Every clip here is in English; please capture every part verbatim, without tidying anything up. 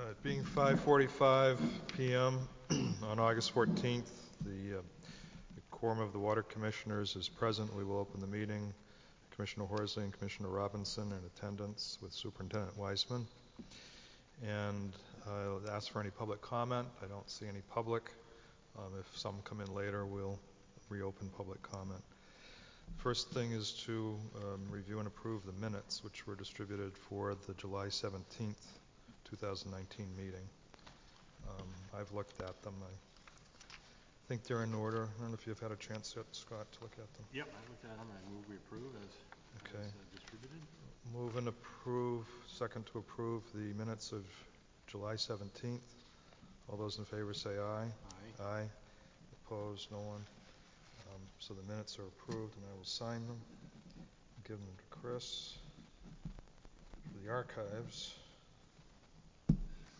Uh, it being five forty-five p m on August fourteenth, the, uh, the quorum of the Water Commissioners is present. We will open the meeting. Commissioner Horsley and Commissioner Robinson in attendance with Superintendent Weisman. And I'll ask for any public comment. I don't see any public. Um, if some come in later, we'll reopen public comment. First thing is to um, review and approve the minutes, which were distributed for the July seventeenth, two thousand nineteen meeting. Um, I've looked at them. I think they're in order. I don't know if you've had a chance yet, Scott, to look at them. Yep, I looked at them. I move we approve as, okay. as uh, distributed. Move and approve, second to approve the minutes of July seventeenth. All those in favor say aye. Aye. Aye. Opposed? No one. Um, so the minutes are approved, and I will sign them. Give them to Chris for the archives. I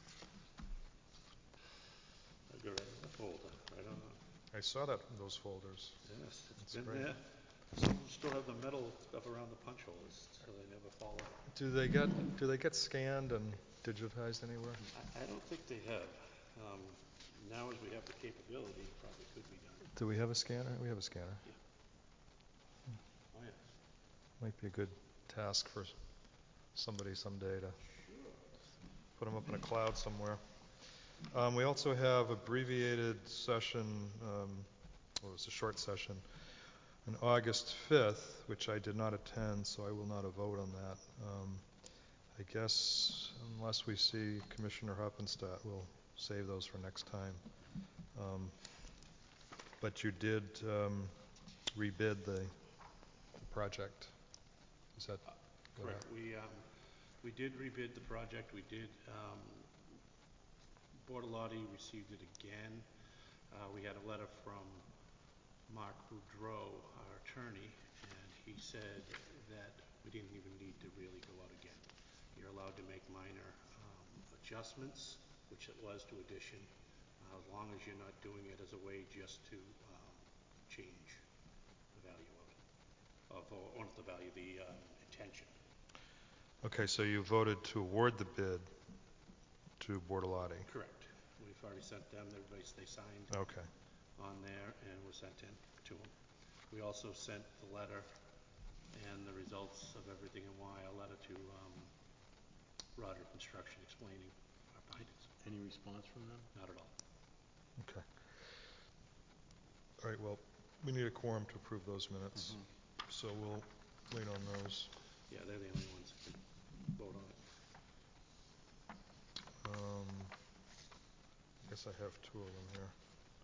go right in the folder, right on. I saw that in those folders. Yes, it's That's been great. there. Some still have the metal stuff around the punch holes, so they never fall out. Do they get do they get scanned and digitized anywhere? I, I don't think they have. Um, now, as we have the capability, it probably could be done. Do we have a scanner? We have a scanner. Yeah. Oh yes. Might be a good task for somebody someday to put them up in a cloud somewhere. Um, we also have abbreviated session. Um, well, it was a short session on August fifth, which I did not attend, so I will not vote on that. Um, I guess unless we see Commissioner Hoppenstadt, we'll save those for next time. Um, but you did um, rebid the, the project. Is that uh, correct? We um, we did rebid the project. We did. Um, Bortolotti received it again. Uh, we had a letter from Mark Boudreau, our attorney, and he said that we didn't even need to really go out again. You're allowed to make minor um, adjustments, which it was to addition, uh, as long as you're not doing it as a way just to um, change the value of it, of, or not the value, the um, intention. Okay, so you voted to award the bid to Bortolotti. Correct. We've already sent them. Everybody, they signed Okay. on there and was sent in to them. We also sent the letter and the results of everything and why, a letter to um, Roger Construction explaining our findings. Any response from them? Not at all. Okay. All right, well, we need a quorum to approve those minutes, Mm-hmm. so we'll wait on those. Yeah, they're the only ones that can vote on it. Um, I guess I have two of them here.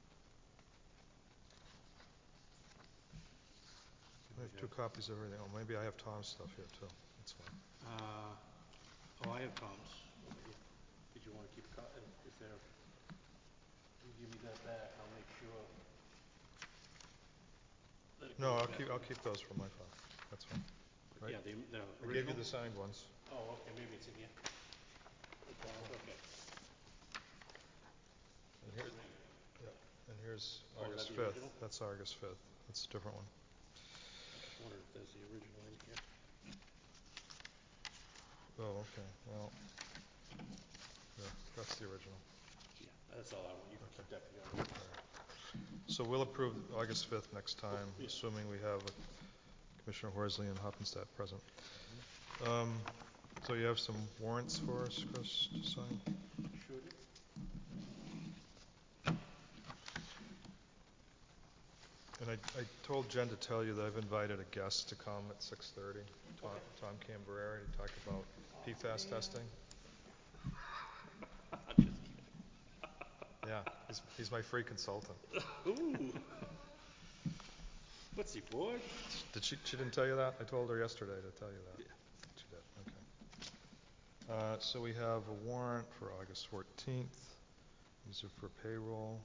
I have two copies of everything. Oh, maybe I have Tom's stuff here too. That's fine. Uh, oh, I have Tom's over here. Did you want to keep a copy? Is there? You give me that back. I'll make sure. That it No, goes I'll back. keep I'll keep those for my file. That's fine. Right? Yeah, the, the I original. gave you the signed ones. Oh, okay. Maybe it's in here. Okay. And here, yeah, and here's Oh, is August that the fifth. original? That's August fifth. That's a different one. I just wondered if there's the original in here. Oh, okay. Well, yeah, that's the original. Yeah, that's all I want. You can Okay. keep that for your. So we'll approve August fifth next time, Yeah. assuming we have Commissioner Horsley and Hoppenstadt present. Mm-hmm. Um, so you have some warrants for us, Chris, to sign? Sure do. And I, I told Jen to tell you that I've invited a guest to come at six thirty, Tom, Okay. Tom Cambereri, to talk about P FAS testing. Just kidding. Yeah, he's, he's my free consultant. Ooh. What's he for? Did she, she didn't tell you that? I told her yesterday to tell you that. Yeah. She did, okay. Uh, so we have a warrant for August fourteenth. These are for payroll.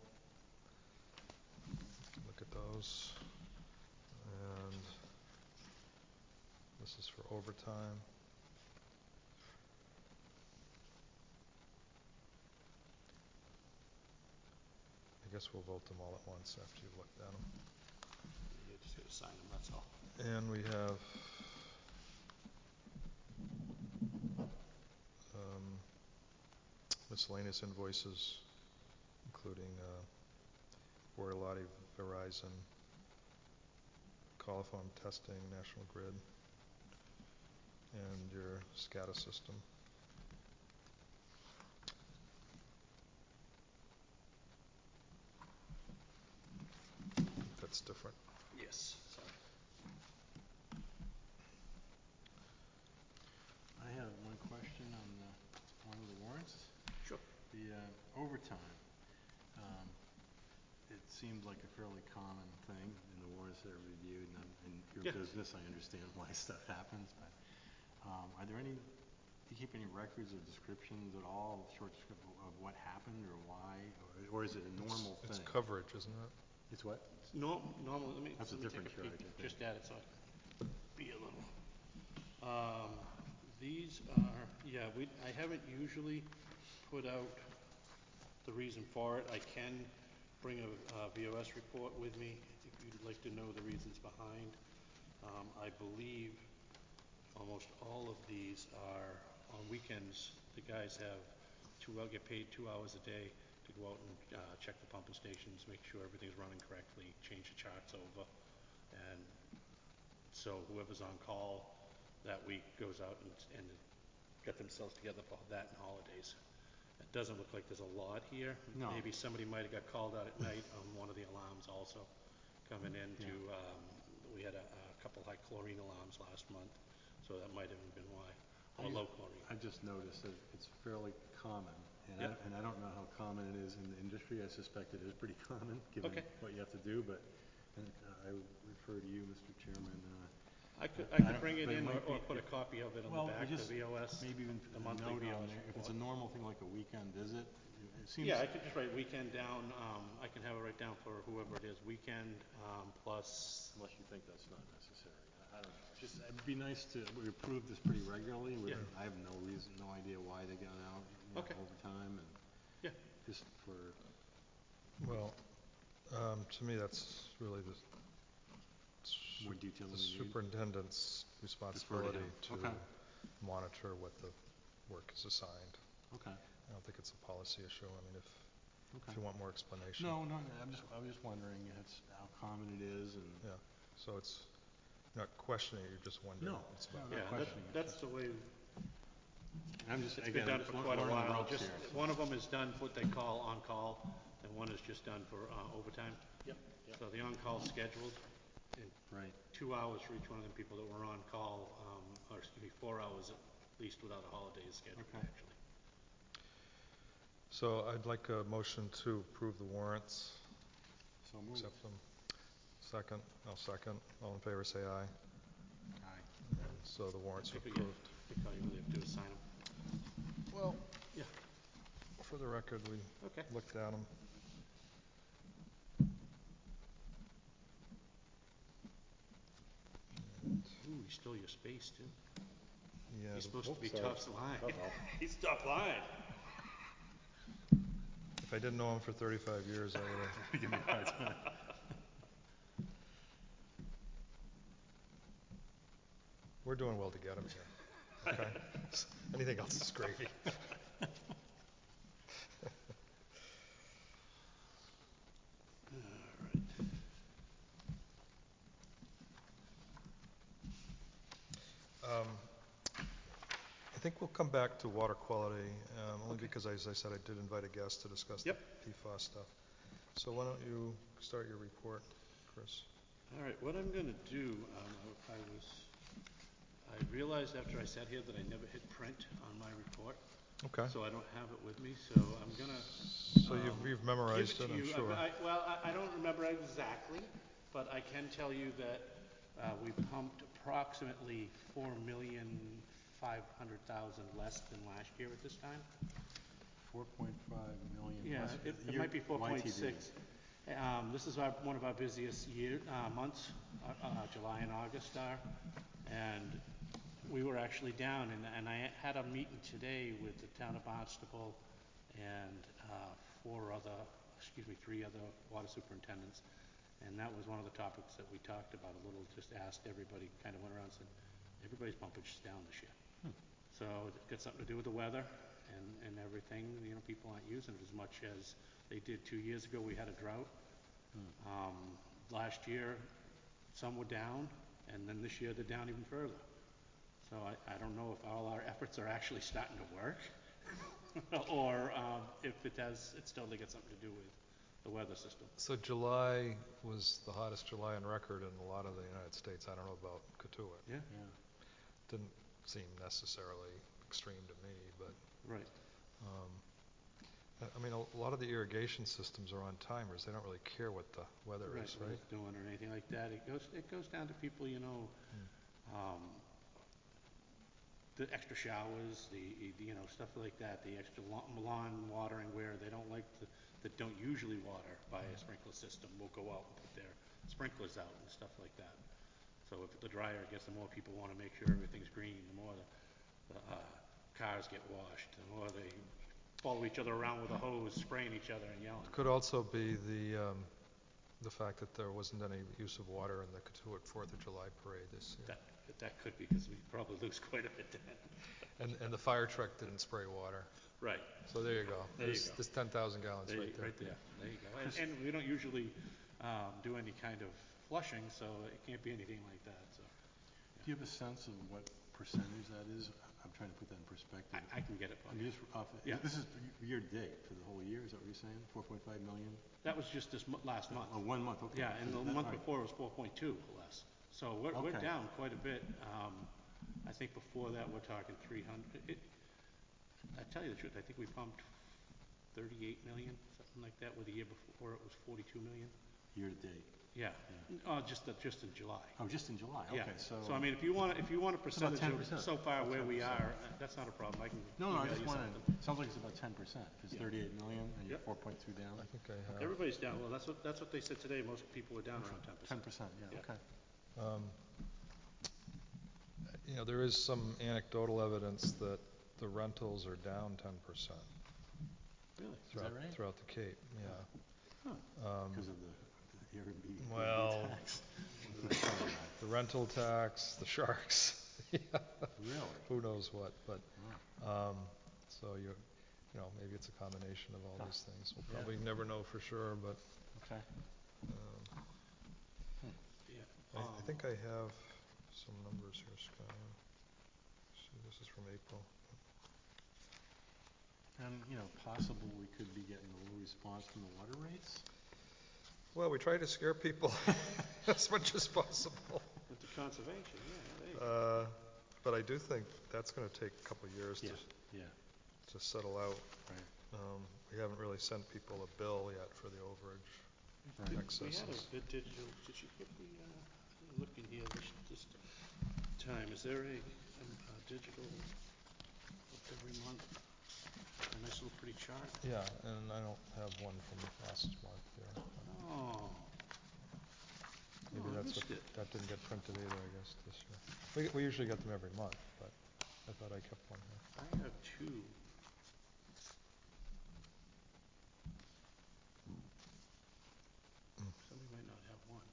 Look at those. And this is for overtime. I guess we'll vote them all at once after you've looked at them. You just got to sign them, that's all. And we have um, miscellaneous invoices, including uh, Bortolotti, Verizon, Coliform Testing, National Grid, and your SCADA system. That's different. Yes, sorry. I have one question on the, one of the warrants. Sure. The uh, overtime. Um, it seems like a fairly common thing in the warrants that are reviewed, and I'm, in your Yeah. business, I understand why stuff happens, but um, are there any, do you keep any records or descriptions at all, short description of what happened or why, or, or is it a normal It's, thing? it's coverage, isn't it? It's what? It's norm, normal, let me, That's a let me different take a charge, peek. I think. Just add it so I can be a little. Um, these are, yeah, we, I haven't usually put out the reason for it. I can bring a, uh V O S report with me if you'd like to know the reasons behind. Um, I believe almost all of these are on weekends. The guys have two, well, get paid two hours a day to go out and uh, check the pumping stations, make sure everything's running correctly, change the charts over. And so whoever's on call that week goes out and, and get themselves together for that and holidays. It doesn't look like there's a lot here. No. Maybe somebody might have got called out at night on one of the alarms also coming in to, um, we had a, a couple high chlorine alarms last month, so that might have been why, or I- low chlorine. I've just noticed that it's fairly common, and, Yep. I, and I don't know how common it is in the industry. I suspect it is pretty common, given Okay. what you have to do, but and, uh, I would refer to you, Mister Chairman. Uh, I could, I I could don't- bring it but it in or, might or be- put a copy of it on well, the I back, the just, V O S, maybe even the a monthly note V O on S there. If it's a report. normal thing like a weekend visit, it seems. Yeah, I could just write weekend down, um, I can have it right down for whoever it is, weekend, um, plus, Unless you think that's not necessary. I, I don't know. Just, it'd be nice to, we approve this pretty regularly. We, Yeah. I have no reason, no idea why they got out, you know, Okay. overtime, and yeah, just for, Well, um, to me, that's really the, more su- detail the than you need. superintendent's responsibility him. to Okay. monitor what the work is assigned. Okay, I don't think it's a policy issue. I mean, if, okay. if you want more explanation. No, no, no, I'm just, I was just wondering if it's, how common it is, and. Yeah, so it's not questioning, you're just wondering. No, what it's no, about. no. yeah, that, questioning it, that's just- the way, I'm just, it's again, been I'm done just for lear- quite a learning the while. ropes Just, here. so- one of them is done what they call on-call, and one is just done for, uh, overtime. Yep, yep. So the on-call scheduled, and Right, two hours for each one of them people that were on call, um, or excuse me, four hours at least without a holiday is scheduled, Okay. actually. So I'd like a motion to approve the warrants, so moved. accept them. Second, I'll second. All in favor, say aye. Aye. So the warrants are I think we- approved. I think all you really have to do is sign them. Well, Yeah. for the record, we Okay. looked at them. Ooh, he stole your space, too. Yeah, He's the- supposed to be sorry. top line. Uh-oh. He stopped lying. if I didn't know him for thirty-five years, I would have. Give me a hard time. We're doing well to get him here. Okay? Anything else is gravy. All right. Um, I think we'll come back to water quality, um, only Okay. because, as I said, I did invite a guest to discuss Yep. the P FAS stuff. So why don't you start your report, Chris? All right, what I'm gonna do, um, I I was, I realized after I sat here that I never hit print on my report, Okay. so I don't have it with me, so I'm gonna, So you've, um, you've memorized give it, to I'm you. sure. I, I- well, I, I don't remember exactly, but I can tell you that, uh, we pumped approximately four million five hundred thousand less than last year at this time. Four point five million. Yeah, less it, it year- might be four Y T point D. six. Um, this is our, one of our busiest year, uh, months, uh, uh, July and August are, and we were actually down, and, and I had a meeting today with the town of Barnstable and, uh, four other, excuse me, three other water superintendents, and that was one of the topics that we talked about a little, just asked everybody, kind of went around and said, everybody's pumpage is down this year. So it's got something to do with the weather, and, and everything, you know, people aren't using it as much as they did two years ago. We had a drought. Um, last year, some were down, and then this year they're down even further. So I, I don't know if all our efforts are actually starting to work, or um, if it has, it's still got something to do with the weather system. So July was the hottest July on record in a lot of the United States. I don't know about Katuitt. Yeah. Yeah. Didn't seem necessarily extreme to me, but Right. um, I- I mean, a lot of the irrigation systems are on timers. They don't really care what the weather Right, is, what right? it's doing or anything like that. It goes, it goes down to people, you know, um, the extra showers, the, the, you know, stuff like that, the extra lawn lawn watering where they don't like to, that don't usually water by a sprinkler system will go out and put their sprinklers out and stuff like that. So if the drier it gets, the more people want to make sure everything's green, the more the, the uh, cars get washed, the more they follow each other around with a hose, spraying each other and yelling. Could also be the um, the fact that there wasn't any use of water in the Katuitt Fourth of July parade this year, That, that could be, because we probably lose quite a bit then. and and the fire truck didn't spray water. Right. So there you go. There you There's, go. there's ten thousand gallons There right you, there. right there. There you go. And, and we don't usually um, do any kind of flushing, so it can't be anything like that. So Do you have a sense of what percentage that is? I'm trying to put that in perspective. I, I can get it. I'm For you. just off, Yeah. This is year to date for the whole year, is that what you're saying? four point five million? That was just this mo- last month. Oh, one month, okay. Yeah, and the That- month all right. before was four point two less. So we're, we're Okay. down quite a bit. Um, I think before that we're talking three hundred. It, I tell you the truth, I think we pumped thirty-eight million, something like that, with the year before it was forty-two million. Year to date. Yeah, uh, just the, just in July. Oh, just in July, Yeah. okay, so. So I mean, if you want, if you want a about percentage ten of percent. so far About where we ten percent. are, uh, that's not a problem. I can No, no, I email just you wanted, something. sounds like it's about ten percent. If it's Yeah. thirty-eight million and you're Yep. four point two down. I think I have. Everybody's down. Well, that's what that's what they said today. Most people were down around ten Ten percent. percent, yeah, Yeah. okay. Um, you know, there is some anecdotal evidence that the rentals are down ten percent Really? throughout, right? throughout the Cape. Yeah. Um, Because of the the Airbnb Well, Airbnb tax. the rental tax, the sharks. Yeah. Really? Who knows what? But Wow. um, so you, you know, maybe it's a combination of all Huh. these things. We'll Yeah. probably never know for sure, but Okay. um, Yeah. I, I Um, think I have some numbers here, Scott. See, this is from April. And, you know, possible we could be getting a little response from the water rates? Well, we try to scare people as much as possible. With the conservation, yeah. There you go. Uh, but I do think that's going to take a couple of years Yeah, to, yeah, to settle out. right. Um, we haven't really sent people a bill yet for the overage Right. We had a excesses. bit digital. Did you get the? Uh, I'm looking here this this time. Is there a, a, a digital every month? A nice little pretty chart. Yeah, and I don't have one from last month here. Oh. Maybe Oh, I that's what, missed it. that didn't get printed either, I guess, this year. We, we usually get them every month, but I thought I kept one here. I have two. Somebody might not have one.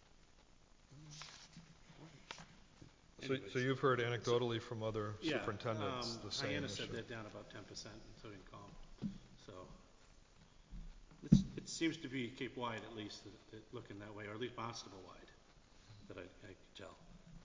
So, Anyways. so you've heard anecdotally from other Yeah, superintendents um, the same Hyannis issue? said they're down about ten percent, and so did Com. So it's, it seems to be Cape Wide at least, that, that looking that way, or at least Barnstable wide, that I, I could tell.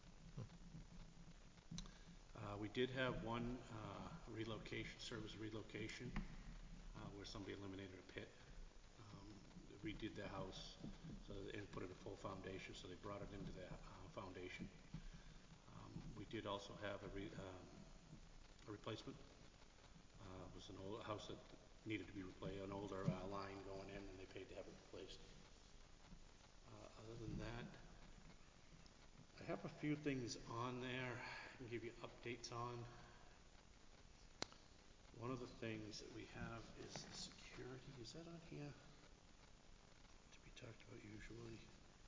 Uh, we did have one uh, relocation, service relocation, uh, where somebody eliminated a pit. Um, they redid their house so and put in a full foundation, so they brought it into their uh, foundation. Um, we did also have a, re, um, a replacement. Uh, it was an old house that needed to be replaced, an older uh, line going in, and they paid to have it replaced. Uh, other than that, I have a few things on there I can give you updates on. One of the things that we have is the security. Is that on here? To be talked about usually.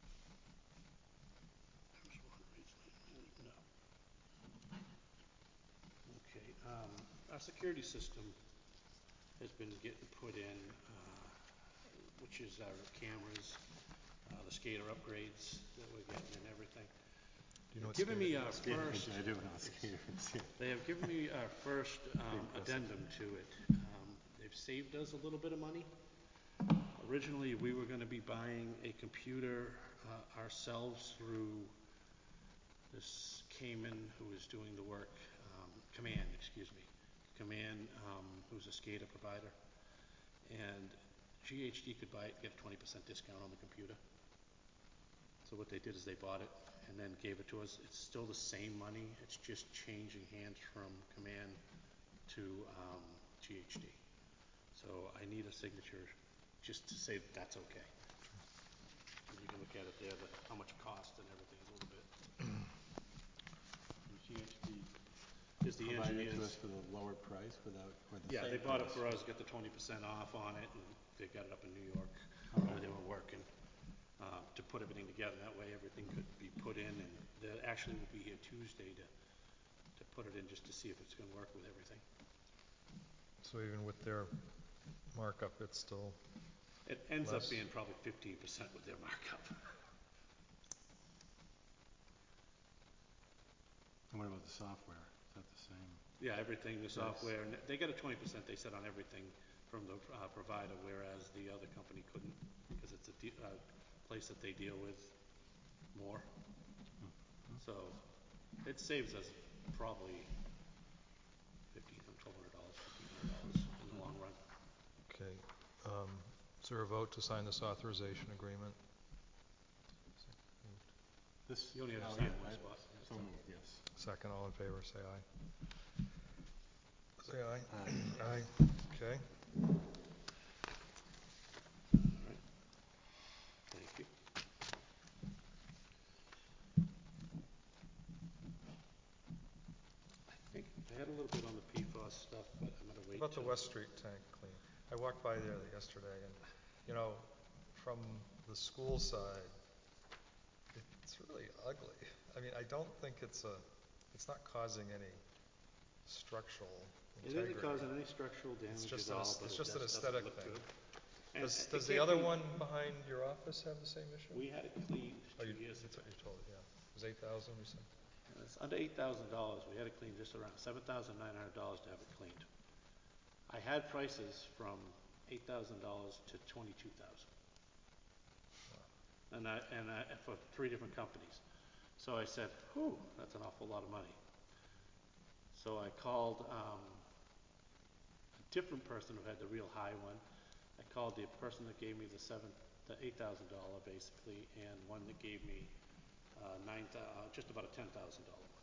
There's one recently. No. Okay. Um, our security system has been getting put in, uh, which is our cameras, uh, the skater upgrades that we're getting and everything. Do you know what Given me skating our is? Yeah, I first, do- I do know skaters, yeah. they have given me our first um, impressive. addendum to it. Um, They've saved us a little bit of money. Originally, we were gonna be buying a computer uh, ourselves through this Cayman who is doing the work, um, Command, excuse me. Command, um, who's a SCADA provider. And G H D could buy it, get a twenty percent discount on the computer. So what they did is they bought it and then gave it to us. It's still the same money, it's just changing hands from Command to um, G H D. So I need a signature just to say that that's okay. And you can look at it there, the, how much it cost and everything a little bit. And G H D Is the provided it to engineers. us for the lower price without, or the Yeah, same they bought it price? for us, got the twenty percent off on it, and they got it up in New York, Okay. where they were working, uh, to put everything together. That way, everything could be put in, and they actually will be here Tuesday to, to put it in, just to see if it's gonna work with everything. So even with their markup, it's still, It ends up Less. being probably fifteen percent with their markup. And what about the software? Is that the same? Yeah, everything, the Yes. software, and they got a twenty percent, they said, on everything from the uh, provider, whereas the other company couldn't, because it's a de- uh, place that they deal with more. So it saves us probably fifteen hundred, twelve hundred dollars, fifteen hundred dollars in the long run. okay. Um, Is there a vote to sign this authorization agreement? This? You only have to oh, sign yeah, one I- spot. So moved, yes. Second, all in favor, say aye. Say aye. Aye. Aye. Okay. Thank you. I think I had a little bit on the P FAS stuff, but I'm gonna What wait. about the till- West Street tank clean? I walked by there yesterday and, you know, from the school side, it's really ugly. I mean, I don't think it's a, it's not causing any structural It integrity. isn't causing any structural damage just at an all, aes- but it's it just an just aesthetic doesn't look thing. good. And Does, it does the can't other be- one behind your office have the same issue? We had it cleaned Oh, two you, years that's ago. what you told, yeah. It was eight thousand, you said? And it's under eight thousand dollars. We had it cleaned just around seven thousand nine hundred dollars to have it cleaned. I had prices from eight thousand dollars to twenty-two thousand dollars. And I, and I, for three different companies. So I said, whew, that's an awful lot of money. So I called, um, a different person who had the real high one. I called the person that gave me the seven, the eight thousand dollar basically, and one that gave me, uh, nine thou, uh, just about a ten thousand dollar one.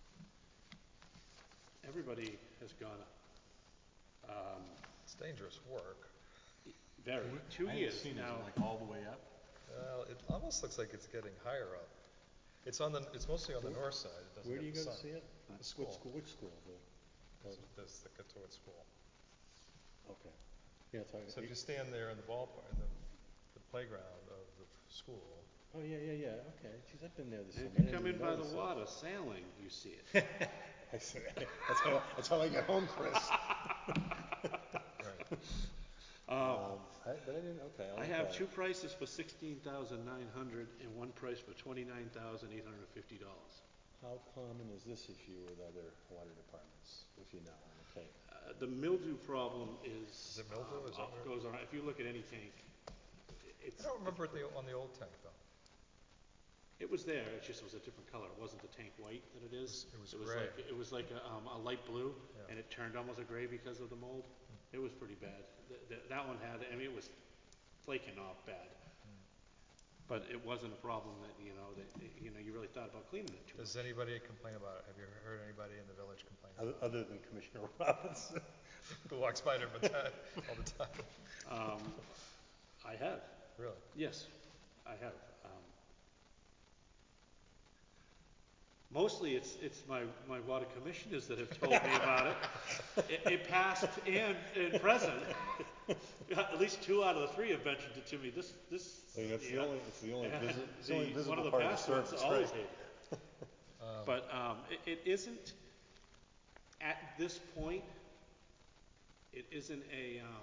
Everybody has gone up. Um, It's dangerous work. very, two I haven't years seen it. Is now. it like all the way up? Well, it almost looks like it's getting higher up. It's on the, it's mostly on the north side. It doesn't Where do get you the go to sun. see it? The Which school. school, which school? The, This is- this is the Katowice School. okay. Yeah, it's, So if you like- stand there in the ballpark, in the, the playground of the school, oh, yeah, yeah, yeah, okay. Geez, I've been there this And summer. if you I come in didn't by even the notice water sailing, you see it. it. I see. That's how, that's how I get home, Chris. right? Um, I, but I didn't, okay. I'll I look have at two it. prices for sixteen thousand nine hundred and one price for twenty-nine thousand eight hundred and fifty dollars. How common is this issue with other water departments, if you know, on the Cape? Uh, the mildew problem is. Is it mildew? um, Is that up- what it- Goes around, if you look at any tank, it's. I don't remember it the, on the old tank though. It was there, it just was a different color. It wasn't the tank white that it is. It was It was gray. like, it was like a, um, a light blue, Yeah. and it turned almost a gray because of the mold. It was pretty bad. Th- th- that one had, I mean, it was flaking off bad. But it wasn't a problem that, you know, that, you know, you really thought about cleaning it too much. Does anybody complain about it? Have you heard anybody in the village complain Other, about other than Commissioner Robinson. it? Who walks by there all the time, all the time? Um, I have, Really? yes, I have. Um, mostly it's, it's my, my water commissioners that have told me about it. In, in past and in present, at least two out of the three have mentioned it to me. This, this. I mean, it's the yeah. only, it's the only And visi- it's the only the- visible one of the part of the past ones surface, always right? hated it. But um, it, it isn't, at this point, it isn't a um,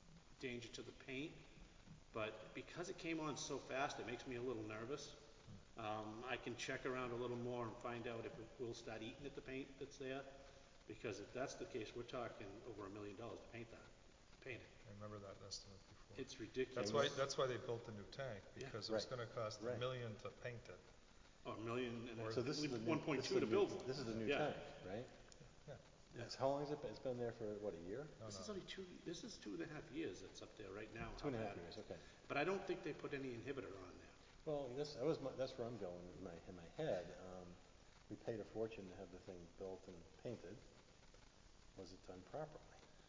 danger to the paint, but because it came on so fast, it makes me a little nervous. Um, I can check around a little more and find out if it will start eating at the paint that's there, because if that's the case, we're talking over a million dollars to paint that, paint it. I remember that estimate before. It's ridiculous. That's why, that's why they built the new tank, Yeah. because it was Right. gonna cost a Right. million to paint it. Oh, a million, and So this is the new- one point this is two the to new- build one. This is the new Yeah. tank, right? Yeah. Yeah. It's- How long has it been? It's been there for, what, a year? No, This no. is only two, this is two and a half years that's up there right now. Two and a how half bad it years, is. okay. But I don't think they put any inhibitor on there. Well, that's, that was my, that's where I'm going in my, in my head. Um, we paid a fortune to have the thing built and painted. Was it done properly?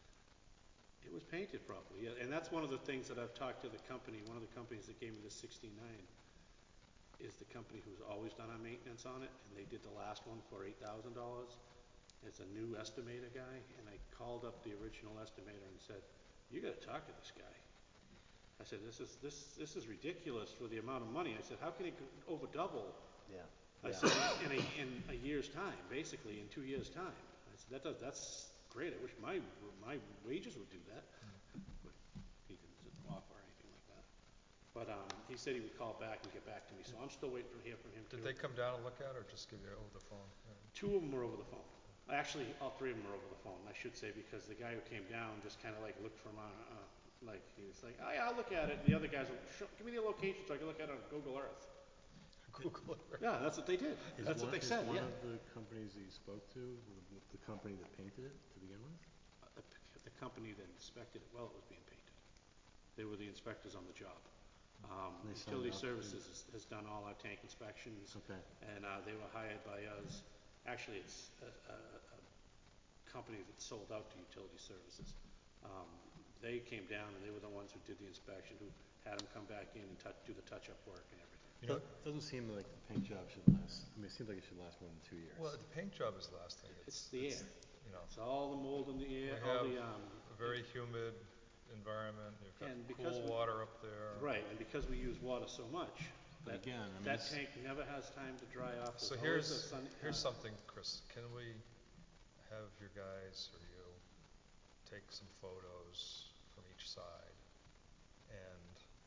It was painted properly, yeah, and that's one of the things that I've talked to the company, one of the companies that gave me the sixty-nine is the company who's always done our maintenance on it, and they did the last one for eight thousand dollars. It's a new estimator guy, and I called up the original estimator and said, you gotta talk to this guy. I said, this is, this, this is ridiculous for the amount of money. I said, how can it go over double? Yeah. I yeah. said, in a, in a year's time, basically, in two years' time. I said, that does, that's great. I wish my, my wages would do that. But he didn't offer anything like that. But um, he said he would call back and get back to me, so I'm still waiting to hear from him too. Did they come down and look at it, or just give you over the phone? Yeah. Two of them were over the phone. Actually, all three of them were over the phone, I should say, because the guy who came down just kind of like looked from, uh, uh, like, he was like, oh yeah, I'll look at it. And the other guys will, Show, give me the location so I can look at it on Google Earth. Google Earth. Yeah, that's what they did. Is That's one, what they is said, one yeah. of the companies that you spoke to, the, the company that painted it to begin with? Uh, The, the company that inspected it while it was being painted. They were the inspectors on the job. Um, They signed Utility off, Services has, has done all our tank inspections. Okay. And uh, they were hired by us. Actually, it's a, a, a company that sold out to Utility Services. Um, they came down and they were the ones who did the inspection, who had them come back in and touch, do the touch-up work and everything. You know, It doesn't seem like the paint job should last, I mean, it seems like it should last more than two years. well, the paint job is the last thing. It's the air. You know, It's all the mold in the air, we all have the, um, a very humid environment. You've got And because cool we- water up there. right, and because we use water so much, But that, again, I mean, that this- tank never has time to dry off. So There's always here's, a sun, here's uh, something, Chris. Can we have your guys or you take some photos from each side, and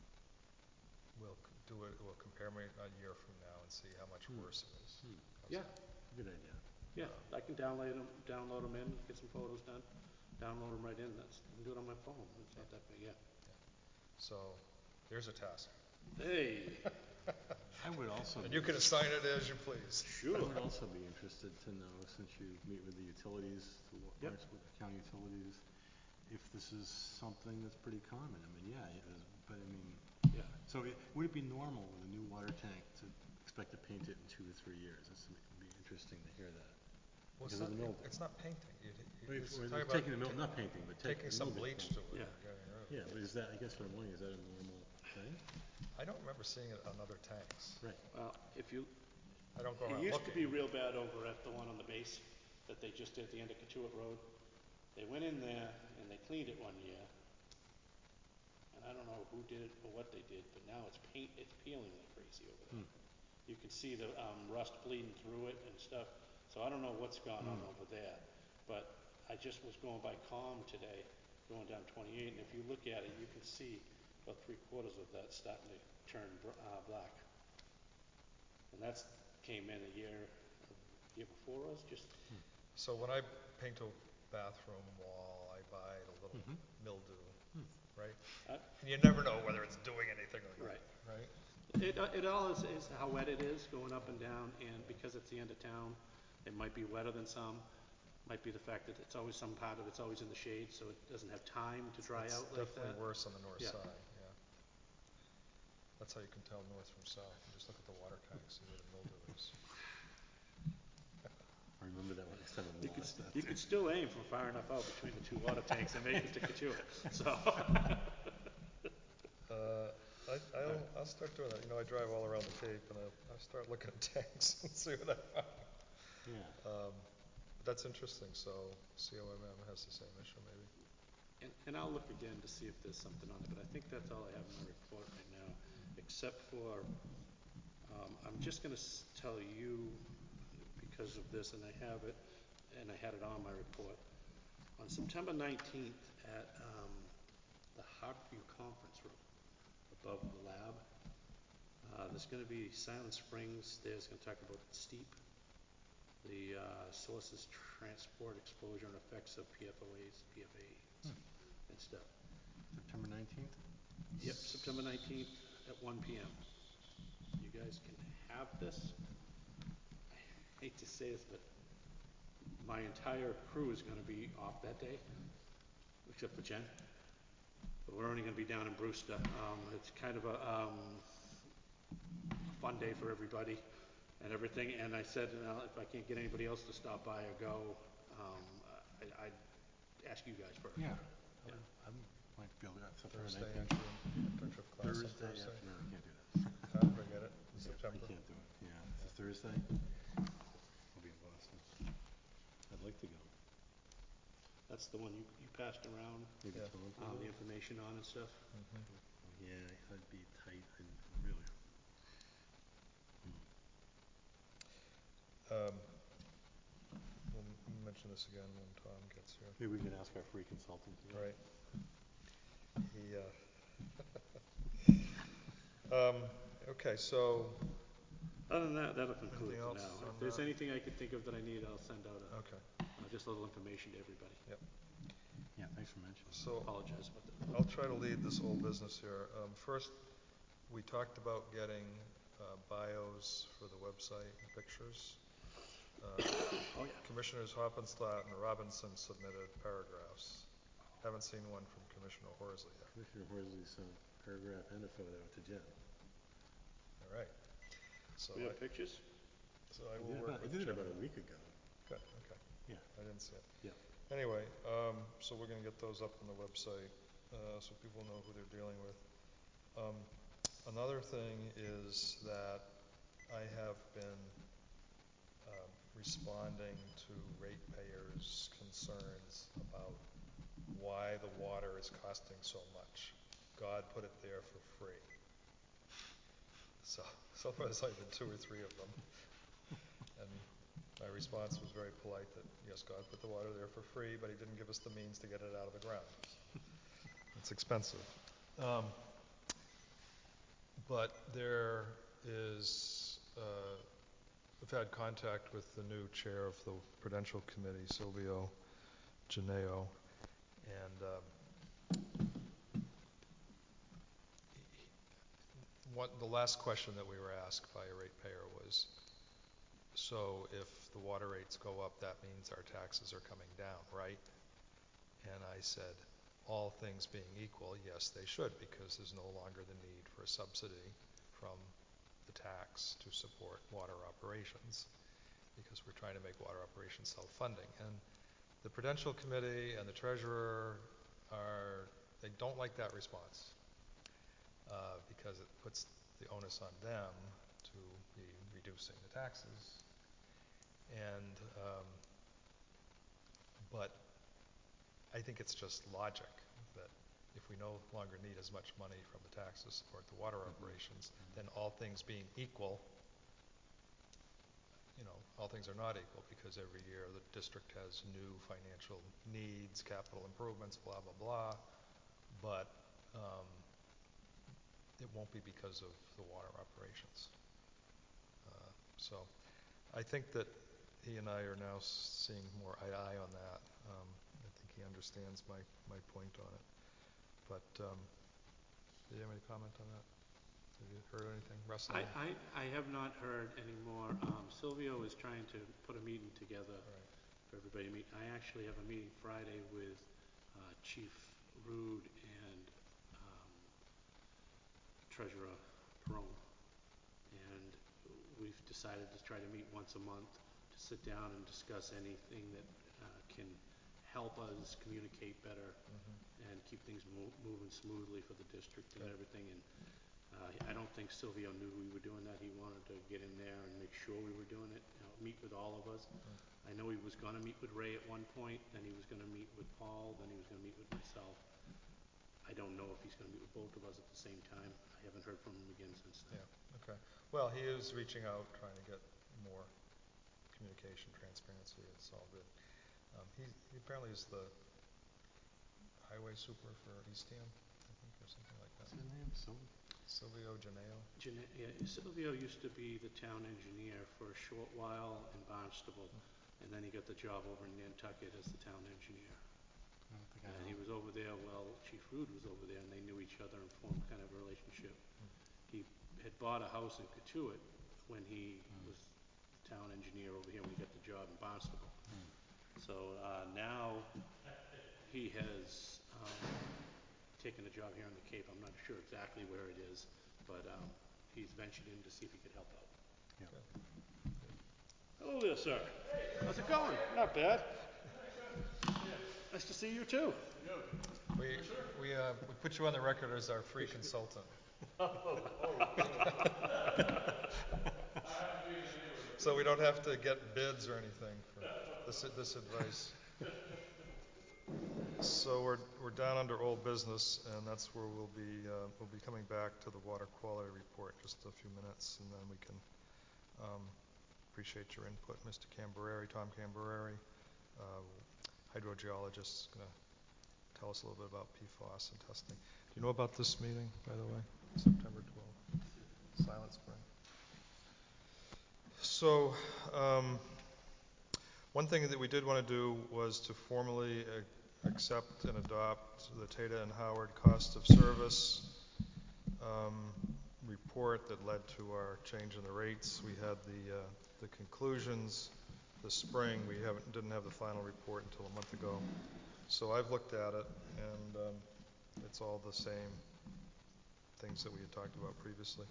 we'll c- do it, we'll compare them a year from now and see how much Hmm. worse it is. Hmm. How's Yeah, that? Good idea. yeah, I can download them, download them in, get some photos done, download them right in, that's, I can do it on my phone, it's not that big, yeah. So, there's a task. Hey, I would also, And be- you can assign it as you please. I sure, would also be interested to know, since you meet with the utilities, the wa- Yep. Lawrence County utilities, if this is something that's pretty common. I mean, yeah, it is, but I mean, yeah. so it, would it be normal with a new water tank to expect to paint it in two or three years? This would be interesting to hear that. Well, Because it's of not, the mildew. it's not painting. You, you, Or it's if- or talking about taking the mil, not painting, but take taking the some mildew bleach from- to it Yeah. and getting rid of it. Yeah, but is that, I guess what I'm wondering, is that a normal thing? I don't remember seeing it on other tanks. Right. Well, if you, I don't go it around used to be looking. real bad over at the one on the base that they just did at the end of Katuitt Road. They went in there and they cleaned it one year. And I don't know who did it or what they did, but now it's paint, it's peeling like crazy over there. Hmm. You can see the um, rust bleeding through it and stuff. So I don't know what's gone on Hmm. over there. But I just was going by Calm today, going down twenty-eight, and if you look at it, you can see about three quarters of that starting to turn br- uh, black. And that's came in a year, a year before us, just, So when I paint a bathroom wall, I buy the little Mhm. mildew, Hmm. right? uh, And you never know whether it's doing anything or not, Right. right? It, uh, it all is, is how wet it is going up and down, and because it's the end of town, it might be wetter than some. Might be the fact that it's always, some part of it's always in the shade, so it doesn't have time to dry It's out like definitely that. worse on the north Yeah. side, yeah. That's how you can tell north from south. You just look at the water tank, see where the mildew is. I remember that one next time I'm You could, lost. you could still aim from far enough out between the two water tanks and make it to Katuitt, so. Uh, I, I'll, I'll start doing that. You know, I drive all around the Cape and I, I start looking at tanks and see what I find. Yeah. Um, that's interesting. So C O M M has the same issue, maybe. And, and I'll look again to see if there's something on it, but I think that's all I have in my report right now, except for, um, I'm just gonna s- tell you, because of this, and I have it, and I had it on my report. On September nineteenth at, um, the Hartview Conference Room, above the lab, Uh, There's going to be Silent Springs, there's going to talk about steep, the uh, sources, transport, exposure, and effects of P F O As, P F As, and stuff. September nineteenth? Yep, September nineteenth at one P M You guys can have this. I hate to say this, but my entire crew is going to be off that day, except for Jen. But we're only going to be down in Brewster. Um, it's kind of a um, fun day for everybody and everything. And I said, you know, if I can't get anybody else to stop by or go, um, I, I'd ask you guys first. Yeah. Yeah. I might be able to, September Thursday nineteenth. internship, internship class on Thursday, yeah, Thursday. no, I can't do that. Huh? Forget it, in Yeah, I September. can't do it, yeah. It's a Thursday. I'll be in Boston. I'd like to go. That's the one you, you passed around Maybe Yeah. Tom. all the information on and stuff. Mhm. Yeah, I'd be tight and really. Um, We'll m- mention this again when Tom gets here. Maybe we can ask our free consultant. to go. Right. He, uh, um, okay, so, Other than that, that'll conclude Anything for else now. on If there's that? anything I could think of that I need, I'll send out a, okay, uh, just a little information to everybody. Yeah, thanks for mentioning. so Apologize about that. I'll try to lead this whole business here. Um, first, we talked about getting uh, bios for the website and pictures. Uh, Oh, yeah. Commissioners Hoppenstadt and Robinson submitted paragraphs. Haven't seen one from Commissioner Horsley yet. Commissioner Horsley sent a paragraph and a photo to Jen. All right. So We I, have pictures? so I I will did work about- I with did it Jen. about a week ago. Good, okay. Yeah. I didn't see it. Yeah. Anyway, um, so we're gonna get those up on the website, uh, so people know who they're dealing with. Um, another thing is that I have been um, responding to ratepayers' concerns about why the water is costing so much. God put it there for free. So, so far there's only been two or three of them. And my response was very polite that, yes, God put the water there for free, but he didn't give us the means to get it out of the ground. It's expensive. Um, but there is, uh, I've had contact with the new chair of the Prudential Committee, Silvio Geneo, and um, what, the last question that we were asked by a ratepayer was, so if the water rates go up, that means our taxes are coming down, right? And I said, all things being equal, yes, they should, because there's no longer the need for a subsidy from the tax to support water operations, because we're trying to make water operations self-funding. And the Prudential Committee and the Treasurer are, they don't like that response, uh, because it puts the onus on them to be reducing the taxes. And, um, but I think it's just logic that if we no longer need as much money from the tax to support the water operations, then all things being equal, you know, all things are not equal, because every year the district has new financial needs, capital improvements, blah, blah, blah, but um, it won't be because of the water operations. Uh, so I think that he and I are now seeing more eye to eye on that. Um, I think he understands my, my point on it. But um, do you have any comment on that? Have you heard anything? Russell? I, I, I have not heard any more. Um, Silvio is trying to put a meeting together Right. for everybody to meet. I actually have a meeting Friday with uh, Chief Rude and um, Treasurer Perone. And we've decided to try to meet once a month to sit down and discuss anything that uh, can help us communicate better Mm-hmm. and keep things mo- moving smoothly for the district and Good. everything. And uh, I don't think Silvio knew we were doing that. He wanted to get in there and make sure we were doing it, you know, meet with all of us. Mm. I know he was going to meet with Ray at one point, then he was going to meet with Paul, then he was going to meet with myself. I don't know if he's going to meet with both of us at the same time. I haven't heard from him again since then. Yeah, okay. Well, he is reaching out, trying to get more communication, transparency. It's all good. Um, he, he apparently is the highway super for Eastham, I think, or something like that. What's his name? So, Silvio Genao. Jane- yeah, Silvio used to be the town engineer for a short while in Barnstable, and then he got the job over in Nantucket as the town engineer. I don't think I And he know. was over there while Chief Rude was over there, and they knew each other and formed kind of a relationship. He had bought a house in Katuitt when he was the town engineer over here when he got the job in Barnstable. So uh, now he has um, taken a job here on the Cape. I'm not sure exactly where it is, but um, he's ventured in to see if he could help out. Yeah. Hello there, sir. How's it going? Not bad. Nice to see you too. We, we, uh, we put you on the record as our free consultant. So we don't have to get bids or anything for this, this advice. So we're, we're down under old business, and that's where we'll be, uh, we'll be coming back to the water quality report in just a few minutes, and then we can, um, appreciate your input, Mister Cambereri, Tom Cambereri, uh, hydrogeologist, going to tell us a little bit about P FAS and testing. Do you know about this meeting, by the way? September twelfth, Silent Spring. So, um, one thing that we did want to do was to formally uh, accept and adopt the Tata and Howard cost of service um, report that led to our change in the rates. We had the uh, the conclusions this spring. We haven't didn't have the final report until a month ago. So I've looked at it, and um, it's all the same things that we had talked about previously.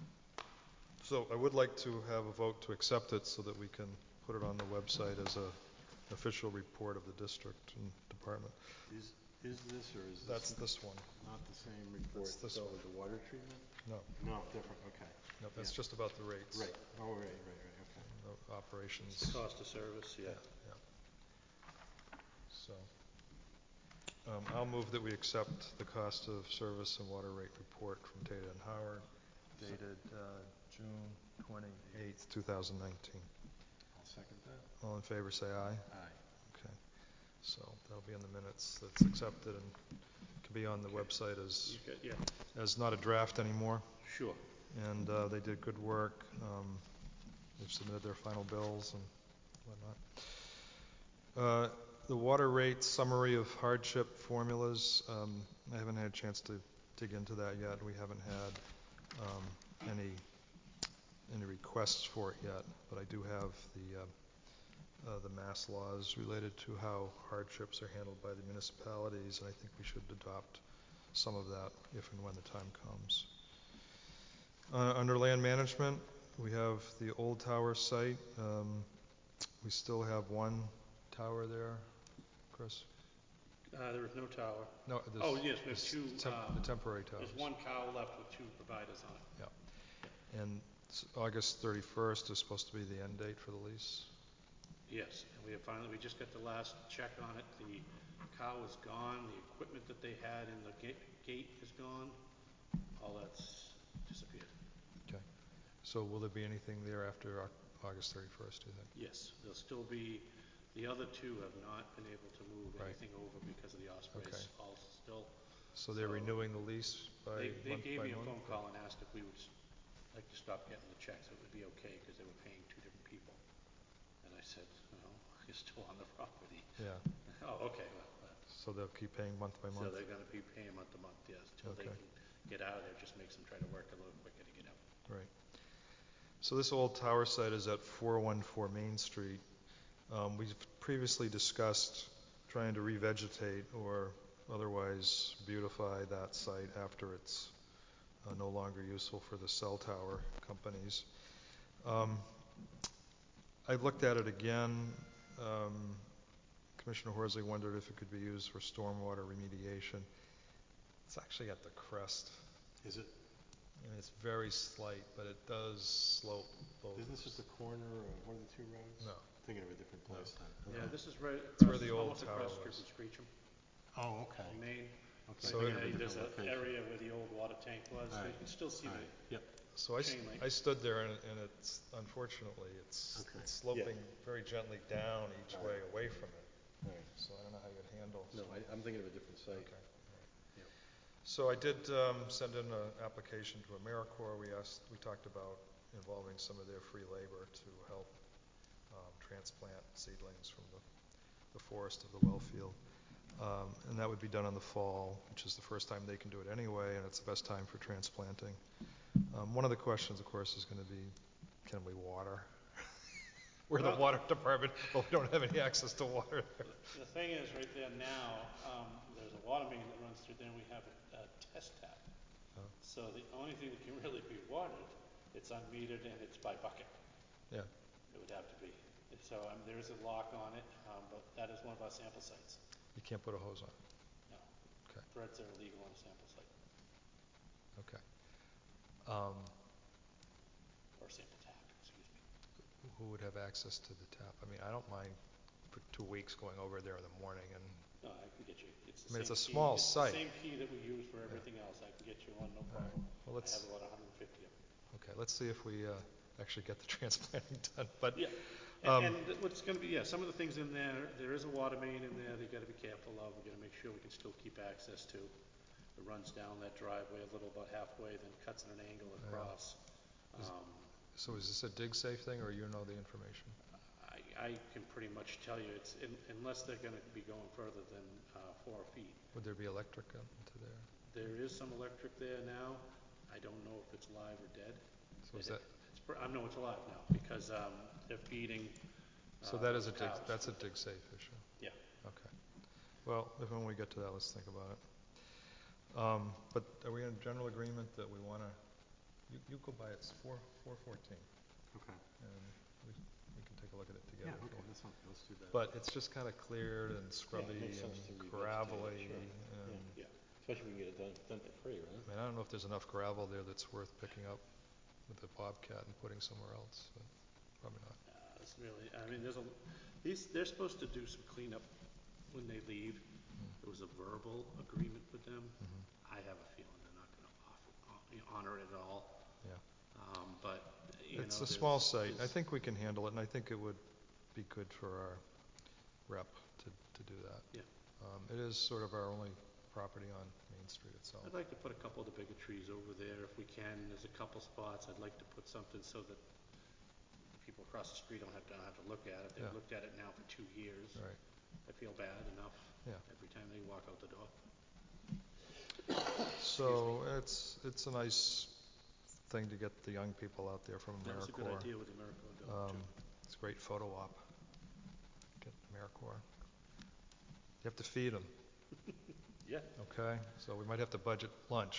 So I would like to have a vote to accept it so that we can put it on the website as a official report of the district and department. Is, is this or is this That's this one. not the same report? That's this So one. the water treatment? No, No, different, okay. no, that's Yeah. just about the rates. Right, oh, right, right, right, okay. The operations. Cost of service, yeah. Yeah. So, um, I'll move that we accept the cost of service and water rate report from Tata and Howard, dated uh, June twenty-eighth, two thousand nineteen. I'll second that. All in favor, say aye. Aye. Okay. So that'll be in the minutes. That's accepted and can be on the Okay. website as You got, yeah, as not a draft anymore. sure. And uh, they did good work. Um, they've submitted their final bills and whatnot. Uh, the water rate summary of hardship formulas, um, I haven't had a chance to dig into that yet. We haven't had um, any any requests for it yet, but I do have the uh, uh, the mass laws related to how hardships are handled by the municipalities, and I think we should adopt some of that if and when the time comes. Uh, under land management, we have the old tower site. Um, we still have one tower there, Chris? Uh, there is no tower. No, this, Oh, yes, we have this two, temp- um, the temporary towers. There's one cow left with two providers on it. Yeah. And s- August thirty-first is supposed to be the end date for the lease. Yes, and we have finally, we just got the last check on it. The cow is gone, the equipment that they had in the gate, gate is gone. All that's disappeared. Okay. So will there be anything there after Au- August thirty-first, do you think? Yes, there'll still be, the other two have not been able to move Right. anything over because of the ospreys. Okay. All still, So they're So, renewing the lease by they, they month gave by me a month? phone call and asked if we would s- like to stop getting the checks. It would be okay because they were paying two different people. And I said, no, you're still on the property. Yeah. Oh, okay, well, uh, So they'll keep paying month by so month? they're gonna be paying month to month, yes, till they Okay. can get out of there. Just makes them try to work a little quicker to get out. Right. So this old tower site is at four one four Main Street. Um, we've previously discussed trying to revegetate or otherwise beautify that site after it's uh, no longer useful for the cell tower companies. Um, I looked at it again. Um, Commissioner Horsley wondered if it could be used for stormwater remediation. It's actually at the crest. Is it, I mean, it's very slight, but it does slope both. isn't this just the corner of one of the two roads? No. Thinking of a different place then. Yeah, this is right It's where across, the old almost tower across the was. street from Screecham, Oh, okay. on Main. Okay. So Thinking it- of a Yeah, there's different an location. area where the old water tank was. All You right. can still see All the, right, yep. So I, s- chain link. I stood there and, and it's, unfortunately, it's, Okay. it's sloping very gently down each All way right. away from it. All right. So I don't know how you'd handle. No, I, I'm thinking of a different site. Okay. all right. Yep. So I did um, send in an application to AmeriCorps. We asked, we talked about involving some of their free labor to help um, transplant seedlings from the, the forest of the well field. Um, and that would be done in the fall, which is the first time they can do it anyway, and it's the best time for transplanting. Um, one of the questions, of course, is going to be, can we water? We're the water department, but we don't have any access to water there. The thing is, right there now, um, there's a water main that runs through there, and we have a, a test tap. Oh. So the only thing that can really be watered, it's unmetered and it's by bucket. Yeah. It would have to be. And so um, there is a lock on it, um, but that is one of our sample sites. You can't put a hose on. No. Okay. Threads are illegal on a sample site Okay. Um, or sample tap. Excuse me. who would have access to the tap? I mean, I don't mind for two weeks going over there in the morning and. No, I can get you. It's the I mean, it's same a key. small it's site. The same key that we use for everything else. I can get you one, no All right. problem. Well, let's. I have about one hundred fifty of them. Okay, let's see if we uh, actually get the transplanting done. But yeah, um, and, and what's going to be, yeah, some of the things in there. There is a water main in there. They got to be careful of. We got to make sure we can still keep access to. It runs down that driveway a little, about halfway, then cuts at an angle across. Is- Um, so is this a dig safe thing, or you know the information? I, I can pretty much tell you it's in, unless they're going to be going further than uh, four feet. Would there be electric into there? There is some electric there now. I don't know if it's live or dead. So is It- that? It's, pr- I know it's alive now because um, they're feeding. So uh, that is a those dig. cows. That's a dig safe issue. Yeah. Okay. Well, if when we get to that, let's think about it. Um, but are we in general agreement that we want to? You, you go by it's four four fourteen, Okay. and we, we can take a look at it Yeah, together. okay, that's not, let's do that. But it's just kind of cleared and scrubby makes sense and to revegetate it, gravelly. sure. And, Yeah. Especially if we can get it done, done for free, I right? mean, I don't know if there's enough gravel there that's worth picking up with the Bobcat and putting somewhere else. But probably not. Uh, it's really. I mean, there's a. These they're supposed to do some cleanup when they leave. It was a verbal agreement with them. Mm-hmm. I have a feeling they're not going to honor it at all. Yeah. Um, but you It's know, a small there's- site. I there's- think we can handle it, and I think it would be good for our rep to, to do that. Yeah. Um, it is sort of our only property on Main Street itself. I'd like to put a couple of the bigger trees over there if we can. There's a couple spots. I'd like to put something so that the people across the street don't have to, don't have to look at it. They've Yeah. looked at it now for two years. Right. I feel bad enough Yeah. every time they walk out the door. So it's it's a nice thing to get the young people out there from That was a good AmeriCorps. idea with the AmeriCorps building Um, too. it's a great photo op. Get AmeriCorps. You have to feed them, Yeah. okay? So we might have to budget lunch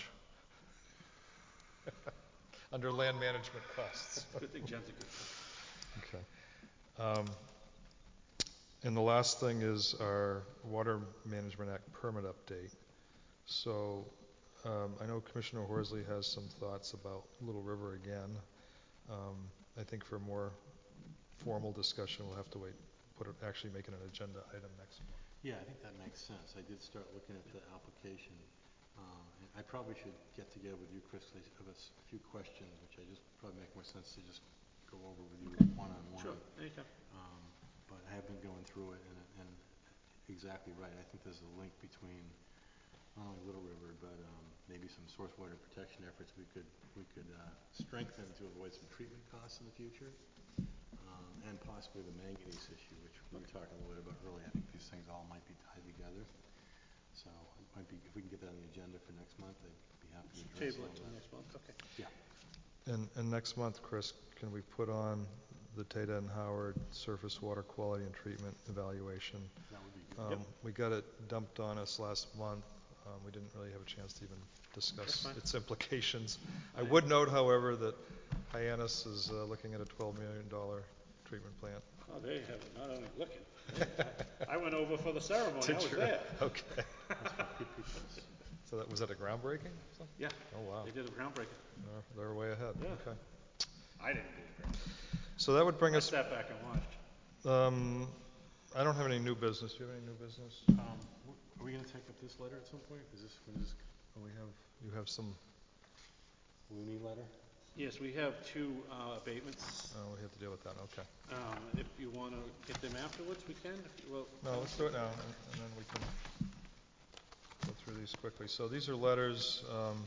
under land management costs. Good thing Jen's a good cook. Okay. Um, and the last thing is our Water Management Act permit update. So um, I know Commissioner Horsley has some thoughts about Little River again. Um, I think for more formal discussion, we'll have to wait, put it, actually make it an agenda item next month. Yeah, I think that makes sense. I did start looking at the application. Um, and I probably should get together with you, Chris, 'cause I have a s- few questions, which I just probably make more sense to just go over with you one-on-one. Sure. Anytime. Um, but I have been going through it, and, and exactly right. I think there's a link between not only Little River, but um, maybe some source water protection efforts we could we could uh, strengthen to avoid some treatment costs in the future, um, and possibly the manganese issue, which we were talking a little bit about earlier. I think these things all might be tied together. So it might be if we can get that on the agenda for next month, I'd be happy to address Table all it till that. next month. Okay. Yeah. And, and next month, Chris, can we put on the Tata and Howard surface water quality and treatment evaluation? That would be good. Um, We got it dumped on us last month. Um, we didn't really have a chance to even discuss fine. its implications. I would note, however, that Hyannis is uh, looking at a twelve million dollars treatment plant. Oh, they have not only looking. I went over for the ceremony. I was you? there. Okay. So that was that a groundbreaking? or something? Yeah. Oh, wow. They did a groundbreaking. Uh, They're way ahead. Yeah. Okay. I didn't do the groundbreaking. So that would bring I us, sat back and watched. um, I don't have any new business. Do you have any new business? Um, w- are we going to take up this letter at some point? Is this when this? Oh, we have, you have some, Looney letter? Yes, we have two uh, abatements. oh, we have to deal with that. Okay. Um, if you want to get them afterwards, we can. If you, well, No, let's do it now, and and then we can go through these quickly. So these are letters um,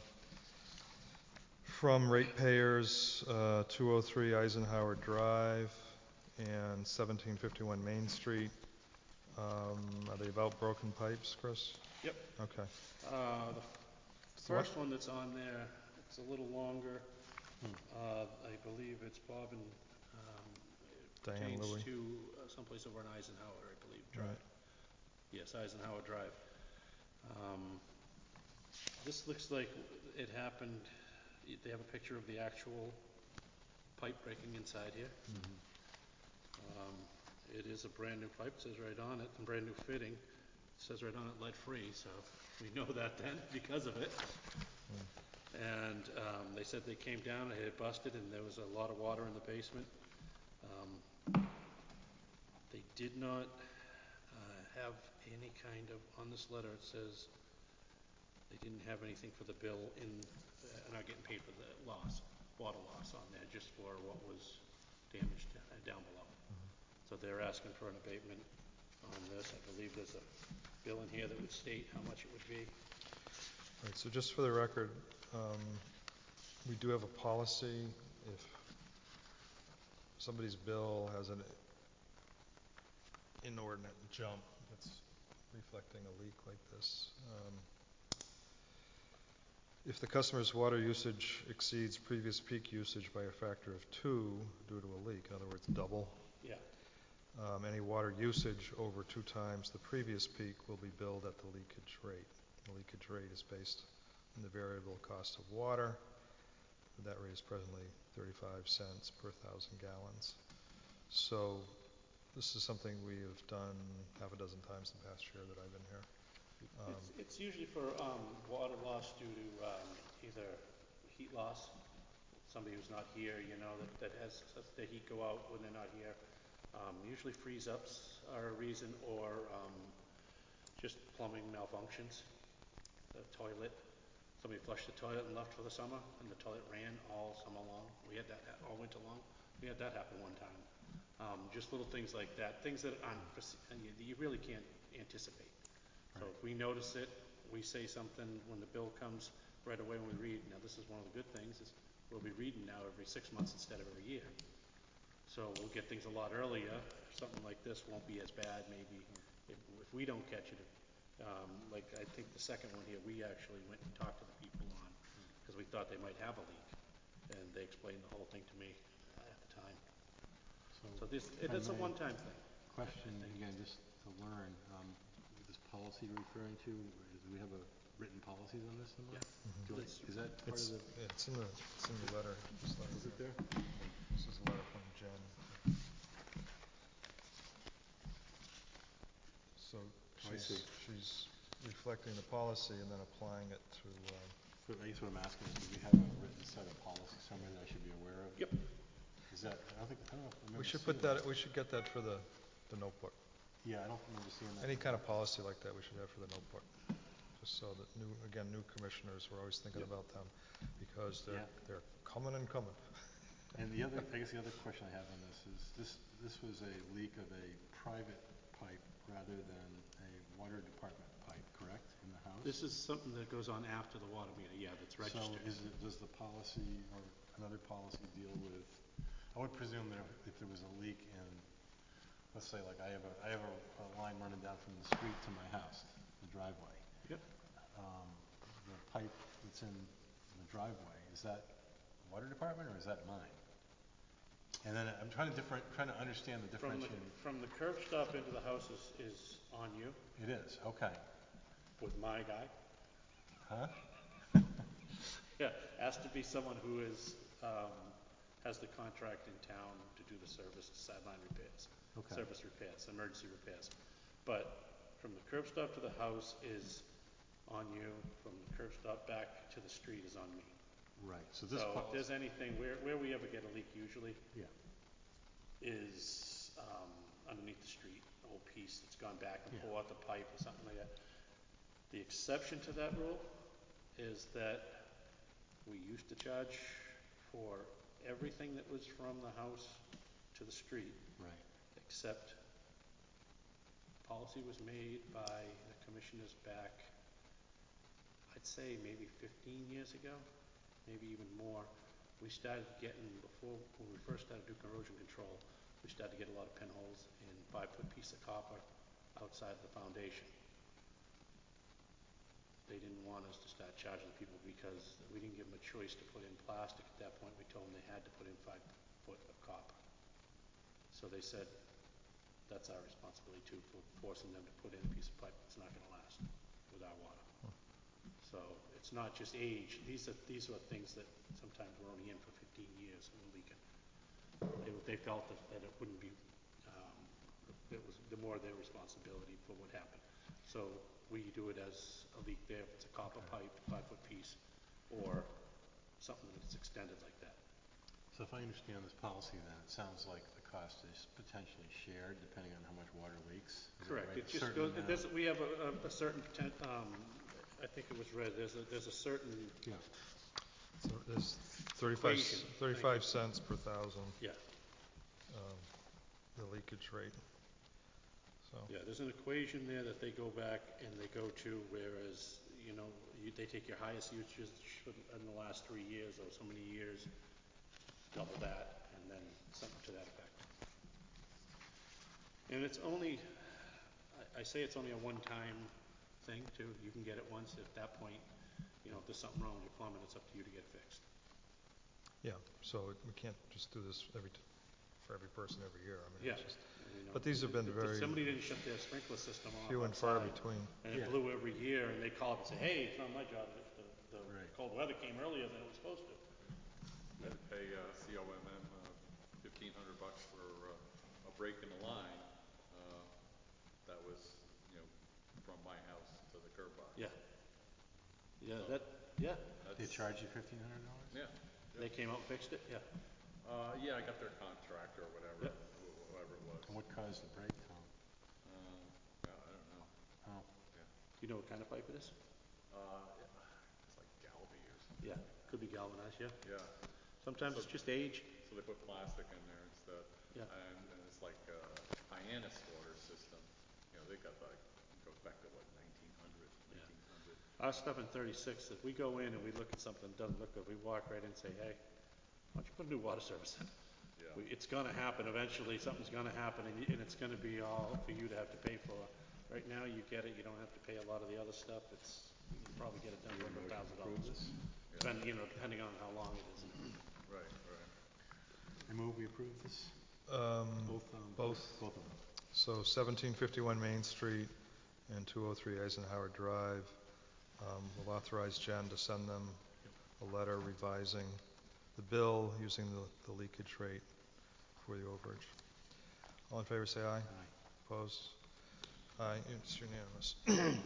from ratepayers, uh, two oh three Eisenhower Drive and seventeen fifty-one Main Street. Um, Are they about broken pipes, Chris? Yep. Okay. Uh, The So what- first one that's on there, it's a little longer. Uh, I believe it's Bob and, um, it Diane pertains Louie. to uh, someplace over on Eisenhower, I believe, Drive. Right. Yes, Eisenhower Drive. Um, This looks like it happened, they have a picture of the actual pipe breaking inside here. Um, It is a brand-new pipe, it says right on it, and brand-new fitting. It says right on it, lead-free, so we know that then because of it. And um, they said they came down, it had busted, and there was a lot of water in the basement. Um, They did not uh, have any kind of, on this letter it says, they didn't have anything for the bill in, uh, not getting paid for the loss, water loss on there, just for what was damaged uh, down below. So they're asking for an abatement on this. I believe there's a bill in here that would state how much it would be. Right, so just for the record, um, we do have a policy. If somebody's bill has an inordinate jump that's reflecting a leak like this, um, if the customer's water usage exceeds previous peak usage by a factor of two due to a leak, in other words, double, Yeah. um, any water usage over two times the previous peak will be billed at the leakage rate. The leakage rate is based on the variable cost of water. That rate is presently thirty-five cents per thousand gallons. So this is something we have done half a dozen times in the past year that I've been here. Um, It's, it's usually for um, water loss due to um, either heat loss, somebody who's not here, you know, that, that has the heat go out when they're not here. Um, usually freeze-ups are a reason, or um, just plumbing malfunctions. The toilet, somebody flushed the toilet and left for the summer, and the toilet ran all summer long. We had that ha- all winter long. We had that happen one time. Um, just little things like that, things that aren't, foresee- and you, you really can't anticipate. So if we notice it, we say something when the bill comes right away when we read. Now, this is one of the good things, is we'll be reading now every six months instead of every year. So we'll get things a lot earlier. Something like this won't be as bad maybe if, if we don't catch it. Um, like I think the second one here, we actually went and talked to the people on, because we thought they might have a leak. And they explained the whole thing to me uh, at the time. So this, if I it's a may, one-time thing. Question, I think. again, just to learn, um, this policy you're referring to, do we have a written policies on this somewhere? Yeah. Do I- It's- Is that part It's, of the, it's in the, it's in the letter. This letter is it here. there? This is a letter from Jen. So Oh, I see. she's, she's reflecting the policy and then applying it to, uh, But I guess what I'm asking is, do we have a written set of policies somewhere that I should be aware of? Yep. Is that, I don't think, I don't know if I remember we should seeing put that, we should get that for the, the notebook. Yeah, I don't remember seeing that. Any kind of policy like that we should have for the notebook. Just so that new, again, new commissioners, we're always thinking Yep. about them because they're, Yeah. they're coming and coming. And the other, I guess the other question I have on this is, this, this was a leak of a private pipe rather than a water department pipe, correct, in the house? This is something that goes on after the water meter, yeah, that's registered. So is it, does the policy or another policy deal with, I would presume that if there was a leak in, let's say like I have a, I have a, a line running down from the street to my house, the driveway. Yep. Um, the pipe that's in the driveway, is that water department or is that mine? And then I'm trying to different, trying to understand the From the, differentiating. from the curb stop into the house is, is on you It is, okay. with my guy. Huh? Yeah, has to be someone who is, um, has the contract in town to do the service, sideline repairs. Okay. Service repairs, emergency repairs. But from the curb stop to the house is on you, from the curb stop back to the street is on me. Right, so this So if policy, there's anything, where, where we ever get a leak usually yeah, is um, underneath the street, a whole piece that's gone back and Yeah. forth, a pipe or something like that. The exception to that rule is that we used to charge for everything that was from the house to the street, right, except policy was made by the commissioners back I'd say maybe fifteen years ago, maybe even more, we started getting, before, when we first started doing corrosion control, we started to get a lot of pinholes and five-foot piece of copper outside of the foundation. They didn't want us to start charging people because we didn't give them a choice to put in plastic. At that point, we told them they had to put in five foot of copper. So they said, that's our responsibility too, for forcing them to put in a piece of pipe that's not going to last with our water. So it's not just age. These are these are things that sometimes we're only in for fifteen years and we're leaking. They, they felt that, that it wouldn't be, um, it was the more their responsibility for what happened. So we do it as a leak there if it's a copper pipe, five foot piece, or something that's extended like that. So if I understand this policy, then it sounds like the cost is potentially shared depending on how much water leaks. Is that Correct. right? It just Certain goes, amount. there's, we have a, a, a certain, poten- um, I think it was read, there's a, there's a certain, Yeah. So there's thirty-five, Equation. thirty-five cents per thousand, yeah, um, the leakage rate. So, yeah, there's an equation there that they go back and they go to, whereas, you know, you, they take your highest usage in the last three years or so many years, double that, and then something to that effect. And it's only, I, I say it's only a one-time thing too. You can get it once. At that point, you know, if there's something wrong with your plumbing, it's up to you to get it fixed. yeah, so it- we can't just do this every, t- for every person every year. I mean, Yeah. it's just, You know, but these have been if- if very somebody didn't shut their sprinkler system off few and far outside, between. and it Yeah. blew every year, and they call up and say, hey, it's not my job. The, the, the Right. cold weather came earlier than it was supposed to. I had to pay uh, C O M M uh, fifteen hundred bucks for uh, a break in the line. Uh, that was, you know, from my house to the curb box. Yeah. Yeah, So- that, yeah. They charge you fifteen hundred dollars? Yeah. They came out and fixed it, yeah. Uh, yeah, I got their contract or whatever, Yep. wh- whoever it was. And what caused the break, Tom? Uh, yeah, I don't know. Oh, Yeah. Do you know what kind of pipe it is? Uh, it's like Galvy or something. Yeah, could be galvanized, yeah. Yeah. Sometimes So- it's just age. So they put plastic in there instead. Yeah. And, and it's like uh, Hyannis water system. You know, they got like, it goes back to what, nineteen hundred, Yeah. eighteen hundred. Our stuff in thirty-six, if we go in and we look at something that doesn't look good, we walk right in and say, hey, why don't you put a new water service in? Yeah. We, it's gonna happen eventually, something's gonna happen, and, you, and it's gonna be all for you to have to pay for. Right now, you get it, you don't have to pay a lot of the other stuff, it's, you can probably get it done for under a thousand dollars. Depending, you know, depending on how long it is. Right, right. I move we approve this? Um, Both, um, both. Both of them. So seventeen fifty-one Main Street and two oh three Eisenhower Drive. Um, We'll authorize Jen to send them a letter revising the bill using the, the leakage rate for the overage. All in favor, say aye. Aye. Opposed? Aye, it's unanimous.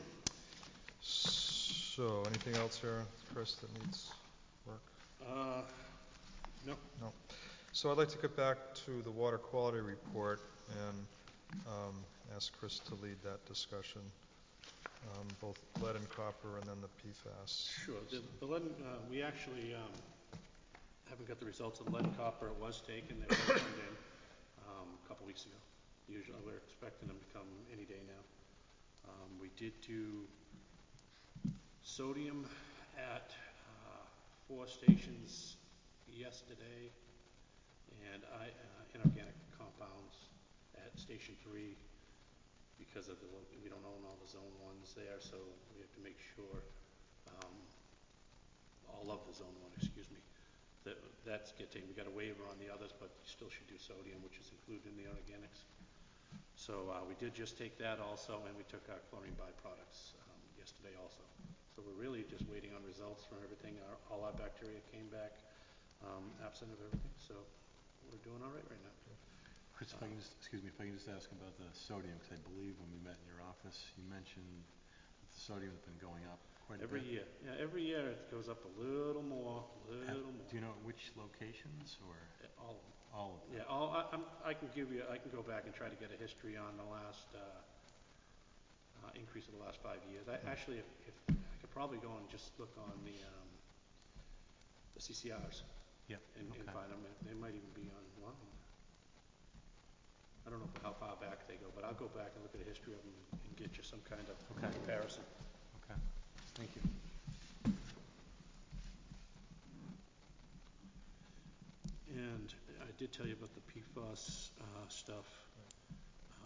So, anything else here, Chris, that needs work? Uh, no, No. So I'd like to get back to the water quality report and um, ask Chris to lead that discussion, um, both lead and copper and then the P FAS. sure. The, the lead, and- uh, we actually, um, haven't got the results of the lead and copper. It was taken, they were turned in, um, a couple weeks ago. Usually, we're expecting them to come any day now. Um, we did do sodium at, uh, four stations yesterday, and I, uh, inorganic compounds at station three, because of the, lo- we don't own all the zone ones there, so we have to make sure, um, all of the zone one, excuse me, that, that's getting, we got a waiver on the others, but you still should do sodium, which is included in the organics. So, uh, we did just take that also, and we took our chlorine byproducts, um, yesterday also. So we're really just waiting on results from everything. Our, all our bacteria came back, um, absent of everything, so we're doing all right right now. Chris, if I can just, excuse me, if I can just ask about the sodium, because I believe when we met in your office, you mentioned that the sodium's been going up quite a Every bit. year, yeah, every year it goes up a little more, Have- little more. Do you know which locations or Uh, All of them. all of them? Yeah, all, I, I'm, I can give you, I can go back and try to get a history on the last, uh, uh, increase of the last five years. I, actually, if, if, I could probably go and just look on the, um, the C C Rs Yep, and, and okay. find them. They might even be online. I don't know how far back they go, but I'll go back and look at the history of them and get you some kind of Okay. comparison. Okay, thank you. did tell you about the P FAS uh, stuff. Um,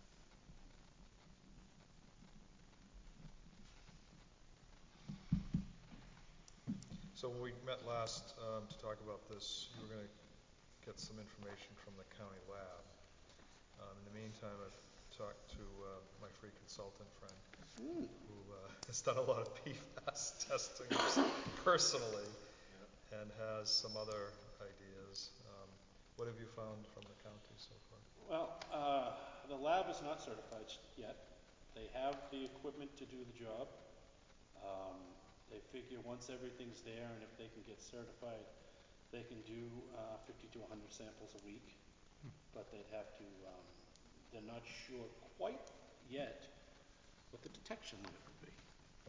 So when we met last um, to talk about this, you were going to get some information from the county lab. Um, in the meantime, I've talked to uh, my free consultant friend mm, who uh, has done a lot of P FAS testing personally and has some other ideas. Um, what have you found from the county so far? Well, uh, the lab is not certified yet. They have the equipment to do the job. Um, they figure once everything's there and if they can get certified, they can do uh, fifty to one hundred samples a week. But they'd have to, um, they're not sure quite yet what the detection limit would be.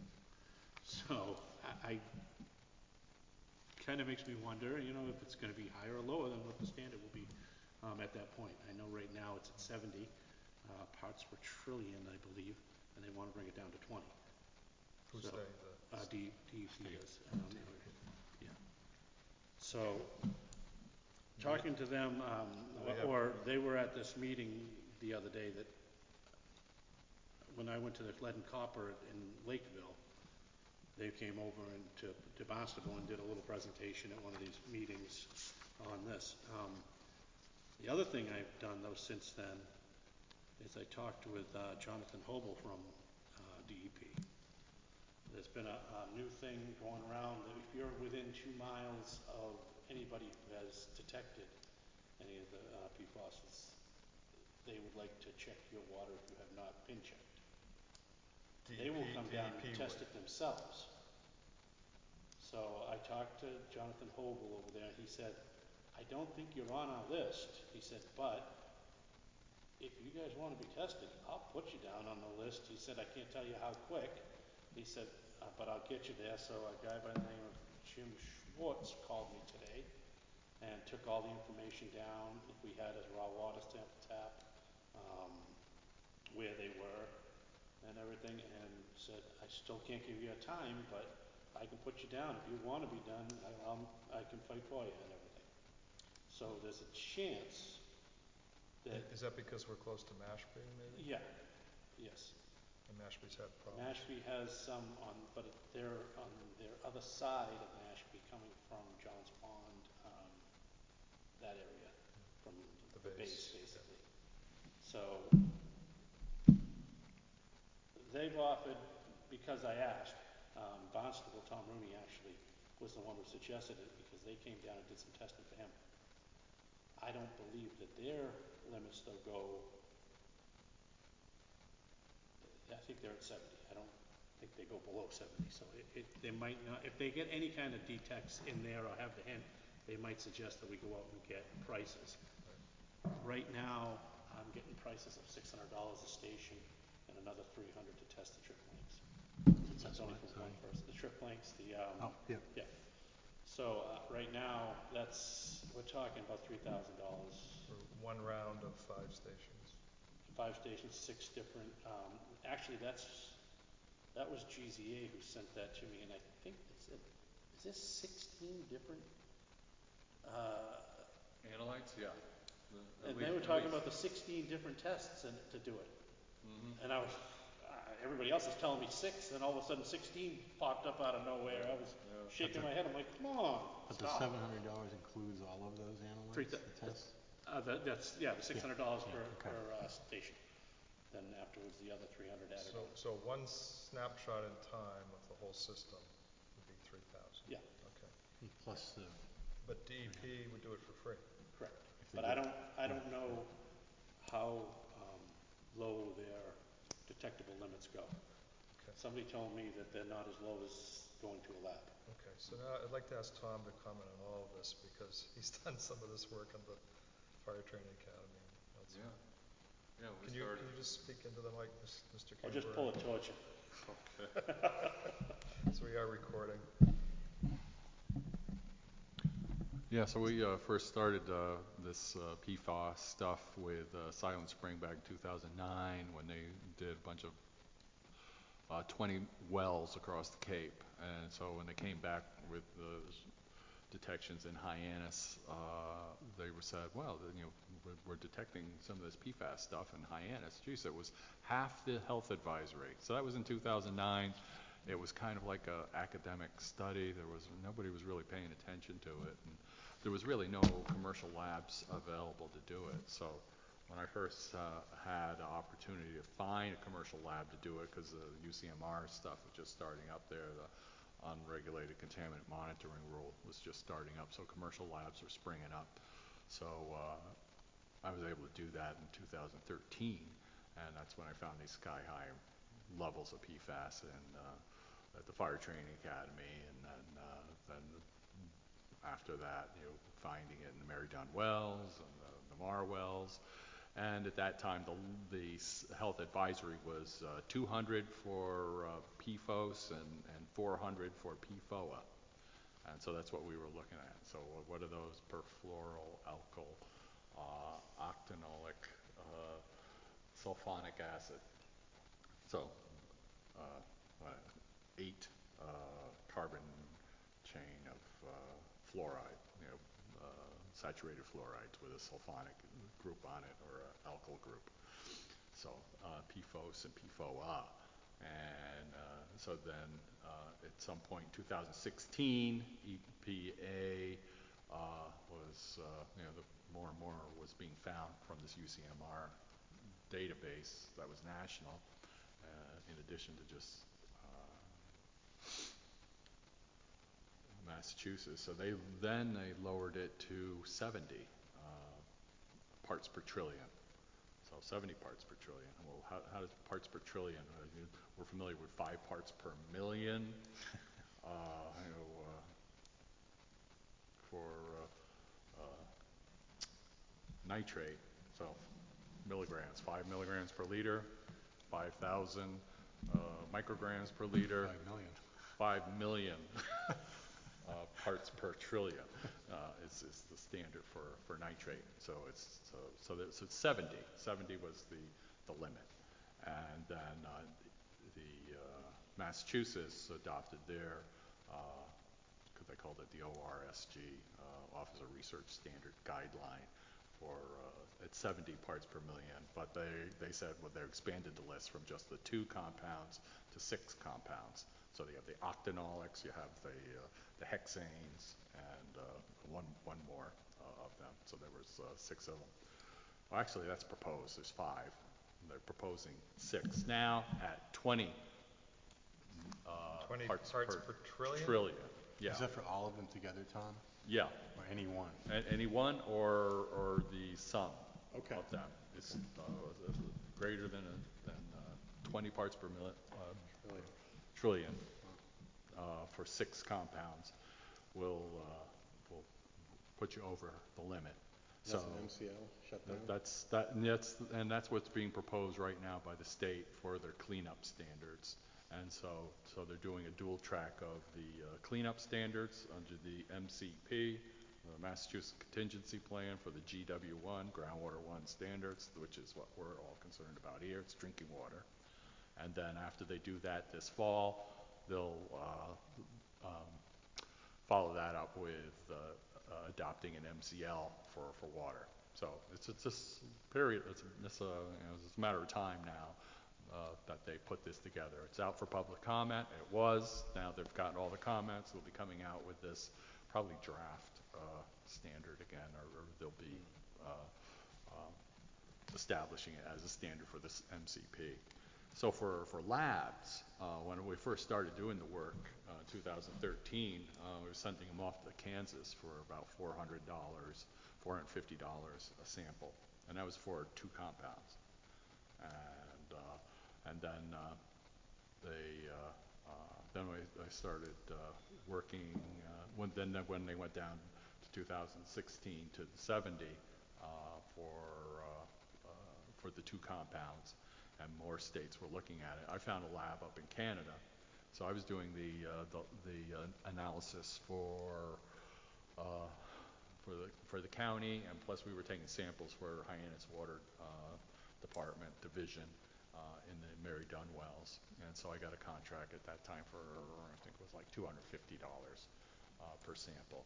So I, I kind of makes me wonder, you know, if it's going to be higher or lower than what the standard will be um, at that point. I know right now it's at seventy uh, parts per trillion, I believe, and they want to bring it down to twenty. Who's So, they? Uh, The D, DEP is. Um, yeah. So, talking to them, um, They have- or they were at this meeting the other day that when I went to the Lead and Copper in Lakeville, they came over and to, to Barnstable and did a little presentation at one of these meetings on this. Um, the other thing I've done though since then is I talked with uh, Jonathan Hobel from uh, D E P. There's been a, a new thing going around that if you're within two miles of anybody who has detected any of the uh, P FAS, they would like to check your water if you have not been checked. They will come down and test it themselves. So I talked to Jonathan Hobel over there. He said, I don't think you're on our list. He said, but if you guys want to be tested, I'll put you down on the list. He said, I can't tell you how quick. He said, uh, but I'll get you there. So a guy by the name of Jim Schwartz called me today and took all the information down. If we had a raw water sample tap, um, where they were, and everything, and said, I still can't give you a time, but I can put you down. If you want to be done, I, um, I can fight for you and everything. So there's a chance that... Is that because we're close to Mashpee, maybe? Yeah, yes. And Mashpee's had problems? Mashpee has some on, but they're on their other side of Mashpee coming from Johns Pond, um, that area, from The the base, base, basically. So they've offered, because I asked, um, Barnstable, Tom Rooney actually was the one who suggested it because they came down and did some testing for him. I don't believe that their limits though go, I think they're at seventy. I don't think they go below seventy. So it, it, they might not, if they get any kind of detects in there or have the hint, they might suggest that we go out and get prices. Right now, I'm getting prices of six hundred dollars a station and another three hundred dollars to test the trip links. That's only from one person. The trip links, the, um, Oh, yeah. yeah. So uh, right now, that's, we're talking about three thousand dollars. For one round of five stations. Five stations, six different, um, actually that's, that was G Z A who sent that to me, and I think it said, is this sixteen different, uh, Analytes, yeah. The- at and least- they were at talking least. about the sixteen different tests in, to do it. Mhm. And I was, uh, everybody else is telling me six, and all of a sudden sixteen popped up out of nowhere. I was Yeah. shaking my head. I'm like, come on, But the stop. seven hundred dollars includes all of those Three analytes, thou- the tests? Uh, that, that's, yeah, the six hundred dollars yeah, per, okay. per uh, station. Then afterwards, the other three hundred added So, on. so one snapshot in time of the whole system would be three thousand? Yeah. Okay. Plus the, But D E P would do it for free? Correct. If they But I do- don't, I don't know how um, low their detectable limits go. Okay. Somebody told me that they're not as low as going to a lab. Okay, so now I'd like to ask Tom to comment on all of this because he's done some of this work on the Fire Training Academy and Yeah. elsewhere. Yeah, we Can you, started. can you just speak into the mic, Mister I'll just pull a torch. Okay. So we are recording. Yeah, so we uh, first started uh, this uh, P FAS stuff with uh, Silent Spring back in two thousand nine when they did a bunch of uh, twenty wells across the Cape. And so when they came back with the detections in Hyannis, uh, they were said, well, you know, we're, we're detecting some of this P FAS stuff in Hyannis. Geez, it was half the health advisory. So that was in two thousand nine. It was kind of like a academic study. There was, nobody was really paying attention to it. And there was really no commercial labs available to do it. So when I first uh, had an opportunity to find a commercial lab to do it, because the U C M R stuff was just starting up there, the unregulated contaminant monitoring rule was just starting up, so commercial labs were springing up. So uh, I was able to do that in two thousand thirteen, and that's when I found these sky-high levels of P FAS in, uh, at the Fire Training Academy, and then, uh, then after that, you know, finding it in the Mary Dunn wells and the, the Mar wells. And at that time, the, the health advisory was uh, two hundred for uh, P FOS and, and four hundred for P FOA. And so that's what we were looking at. So what are those? Perfluoroalkyl uh, octanolic uh, sulfonic acid. So uh, what, eight uh, carbon chain of uh, fluoride, you know, uh, saturated fluorides with a sulfonic group on it, or an alkyl group. So uh, P FOS and P FOA. And uh, so then uh, at some point in two thousand sixteen, E P A uh, was, uh, you know, the more and more was being found from this U C M R database that was national, uh, in addition to just uh, Massachusetts. So they then they lowered it to seventy uh, parts per trillion. So seventy parts per trillion. Well, how, how does parts per trillion? Uh, you, we're familiar with five parts per million. Uh, you know, uh, for uh, uh, nitrate, so milligrams, five milligrams per liter, five thousand uh, micrograms per liter. Five million. Five million uh, parts per trillion uh, is, is the standard for, for nitrate. So it's so so, that, so it's seventy. seventy was the, the limit, and then uh, the uh, Massachusetts adopted their, because uh, they called it the O R S G, uh, Office of Research Standard Guideline, for uh, at seventy parts per million. But they they said, well, they expanded the list from just the two compounds to six compounds. So you have the octanolics, you have the uh, the hexanes, and uh, one one more uh, of them. So there was uh, six of them. Well, actually, that's proposed. There's five. They're proposing six now at twenty. Uh, twenty parts, parts per, per trillion? Trillion. Yeah. Is that for all of them together, Tom? Yeah. Or any one? A- any one or or the sum Okay. of them. It's uh, greater than a, than uh, twenty parts per million. Uh, Trillion. trillion. Uh, for six compounds will uh, will put you over the limit. That's So an M C L shutdown? th- that's that and that's and that's what's being proposed right now by the state for their cleanup standards. And so so they're doing a dual track of the uh, cleanup standards under the M C P, the Massachusetts Contingency Plan, for the G W one, Groundwater One standards, which is what we're all concerned about here. It's drinking water. And then after they do that this fall, they'll uh, um, follow that up with uh, uh, adopting an M C L for, for water. So it's it's this period. It's, it's, a, you know, it's a matter of time now uh, that they put this together. It's out for public comment. It was. Now they've gotten all the comments. They'll be coming out with this probably draft uh, standard again, or, or they'll be uh, um, establishing it as a standard for this M C P. So for, for labs, uh, when we first started doing the work, uh, two thousand thirteen, uh, we were sending them off to Kansas for about four hundred dollars, four hundred fifty dollars a sample, and that was for two compounds. And uh, and then uh, they uh, uh, then I, I started uh, working. Uh, when then when they went down to two thousand sixteen to seventy uh, for uh, uh, for the two compounds. And more states were looking at it. I found a lab up in Canada, so I was doing the uh, the, the uh, analysis for uh, for the for the county, and plus we were taking samples for Hyannis Water uh, Department Division uh, in the Mary Dunn wells, and so I got a contract at that time for I think it was like two hundred fifty dollars uh, per sample,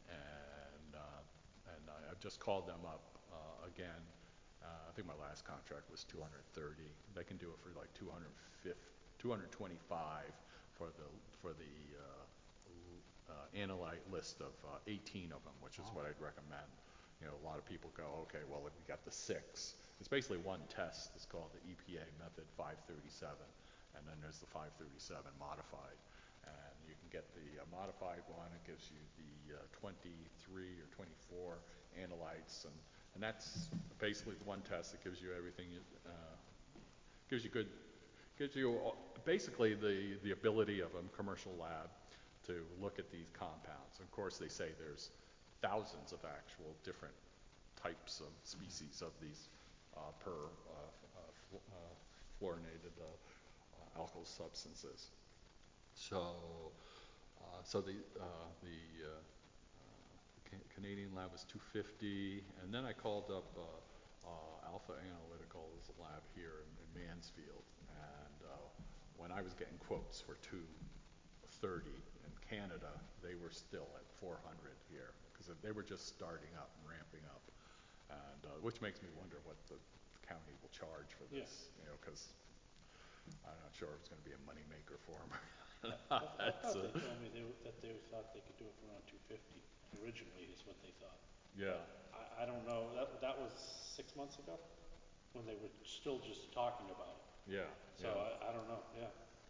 and, uh, and I, I've just called them up, uh, again. Uh, I think my last contract was two hundred thirty. They can do it for like two hundred fifty, two hundred twenty-five for the, for the, uh, uh, analyte list of, uh, eighteen of them, which is what I'd recommend. You know, a lot of people go, okay, well, if we got the six, it's basically one test. It's called the E P A method five thirty-seven, and then there's the five thirty-seven modified. And you can get the uh, modified one. It gives you the uh, twenty-three or twenty-four analytes, and, and that's basically the one test that gives you everything. You, uh, gives you good, gives you all, basically the the ability of a commercial lab to look at these compounds. Of course, they say there's thousands of actual different types of species of these uh, per uh, uh, fl uh, fluorinated uh, uh, alkyl substances. So, uh, so the uh, the uh, uh, Can Canadian lab was two fifty, and then I called up uh, uh, Alpha Analytical's lab here in, in Mansfield, and uh, when I was getting quotes for two thirty in Canada, they were still at four hundred here because they were just starting up and ramping up, and uh, which makes me wonder what the county will charge for this. Yeah. You know, because I'm not sure if it's going to be a moneymaker for them. I, I thought they told me they, that they thought they could do it for around two fifty. Originally, is what they thought. Yeah. I, I don't know. That that was six months ago, when they were still just talking about it. Yeah. So yeah. I, I don't know. Yeah.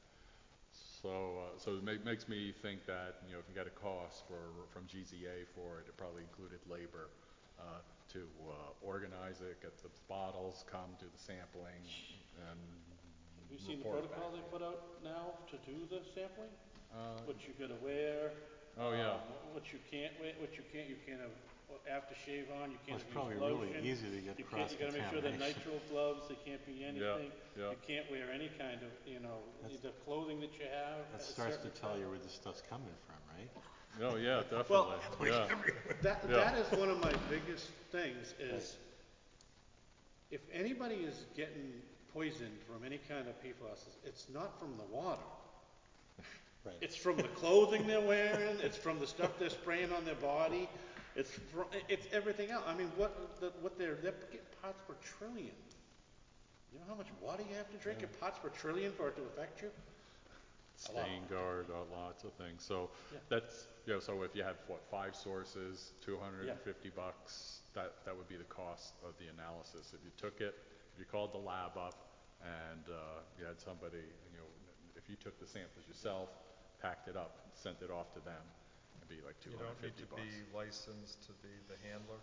So, uh, so it make, makes me think that, you know, if you got a cost for from G Z A for it, it probably included labor uh, to uh, organize it, get the bottles, come do the sampling, and have you seen the report protocol back. they put out now to do the sampling? Uh, What you gotta wear? Oh yeah. Um, what you can't wear? What you can't? You can't have aftershave on. You Well, can't it's use probably lotion. really easy to get You can't. You gotta make sure that cross-contamination. nitrile gloves. They can't be anything. yeah. You can't wear any kind of, you know, That's- the clothing that you have. That a starts to certain tell you color. where this stuff's coming from, right? Oh yeah, Well, definitely. yeah. that Yeah. that is one of my biggest things. Is if anybody is getting poisoned from any kind of P FAS, it's not from the water. Right. It's from the clothing they're wearing. It's from the stuff they're spraying on their body. It's from, it's everything else. I mean, what the, what they're they're getting parts per trillion. You know how much water you have to drink in parts per trillion for it to affect you? Stain guard, uh, lots of things. So Yeah. that's, you know, so if you had, what, five sources, two hundred fifty Yeah. bucks, that, that would be the cost of the analysis. If you took it, if you called the lab up and uh, you had somebody, you know, if you took the samples yourself, packed it up, sent it off to them, it'd be like two You hundred don't need fifty to bucks. be licensed to be the handler.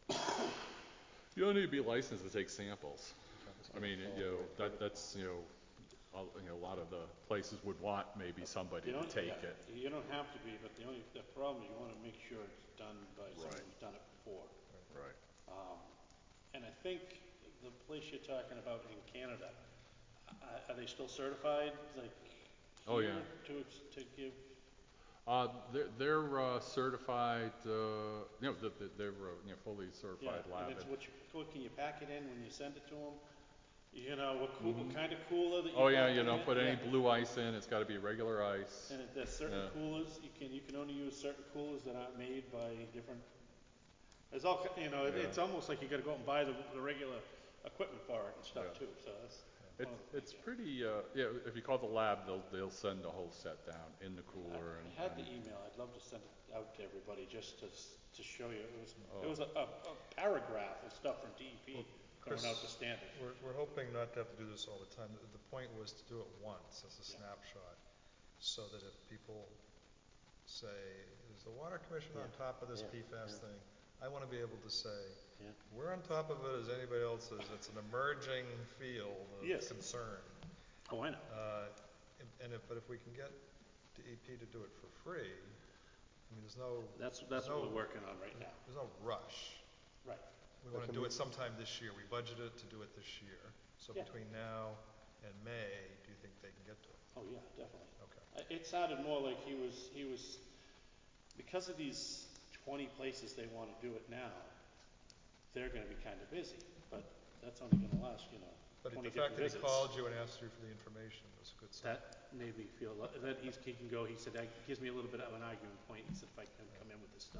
You don't need to be licensed to take samples. I mean, you know, that, that's, you know, a, you know, a lot of the places would want maybe somebody You to don't, take yeah, it. You don't have to be, but the only the problem is you want to make sure it's done by someone Right. who's done it before. Right. Um, and I think the place you're talking about in Canada, uh, are they still certified, like Oh, here, yeah. to ex- to give? Uh, they're they're uh, certified, uh, you know, th- th- they're uh, you know, fully certified Yeah, lab. and it's and- what you, what can you pack it in when you send it to them? You know, what, cool, what kind of cooler that you Oh yeah, got you in don't it? put any Yeah. blue ice in. It's got to be regular ice. And it- there's certain Yeah. coolers, you can, you can only use certain coolers that aren't made by different, there's all, ki- you know, it- Yeah. it's almost like you gotta go out and buy the, the regular equipment for it and stuff Yeah. too, so that's It's one of the it's things. pretty. Uh, yeah, if you call the lab, they'll they'll send the whole set down in the I cooler. and, I had the and- email, I'd love to send it out to everybody just to, s- to show you, it was, Oh. it was a, a a paragraph of stuff from D E P going Chris, out to standard. We're, we're hoping not to have to do this all the time. The, the point was to do it once as a Yeah. snapshot, so that if people say, is the water commission on Yeah. top of this Yeah. P FAS Yeah. thing? I want to be able to say, Yeah. we're on top of it as anybody else is. It's an emerging field of Yes. concern. Oh, I know. Uh, and- and if, but if we can get D E P to do it for free, I mean, there's no, That's, there's that's what no, we're working on right now. there's no rush. Right. We But want to can do we- it sometime this year. We budgeted to do it this year. So Yeah. between now and May, do you think they can get to it? Oh, yeah, definitely. Okay. Uh, It sounded more like he was, he was, because of these twenty places they want to do it now, they're gonna be kind of busy, but that's only gonna last, you know, But twenty the fact different that he visits. called you and asked you for the information was a good sign. That made me feel, li- that he's, he can go, he said, that gives me a little bit of an argument point, he said, if I can come in with this stuff.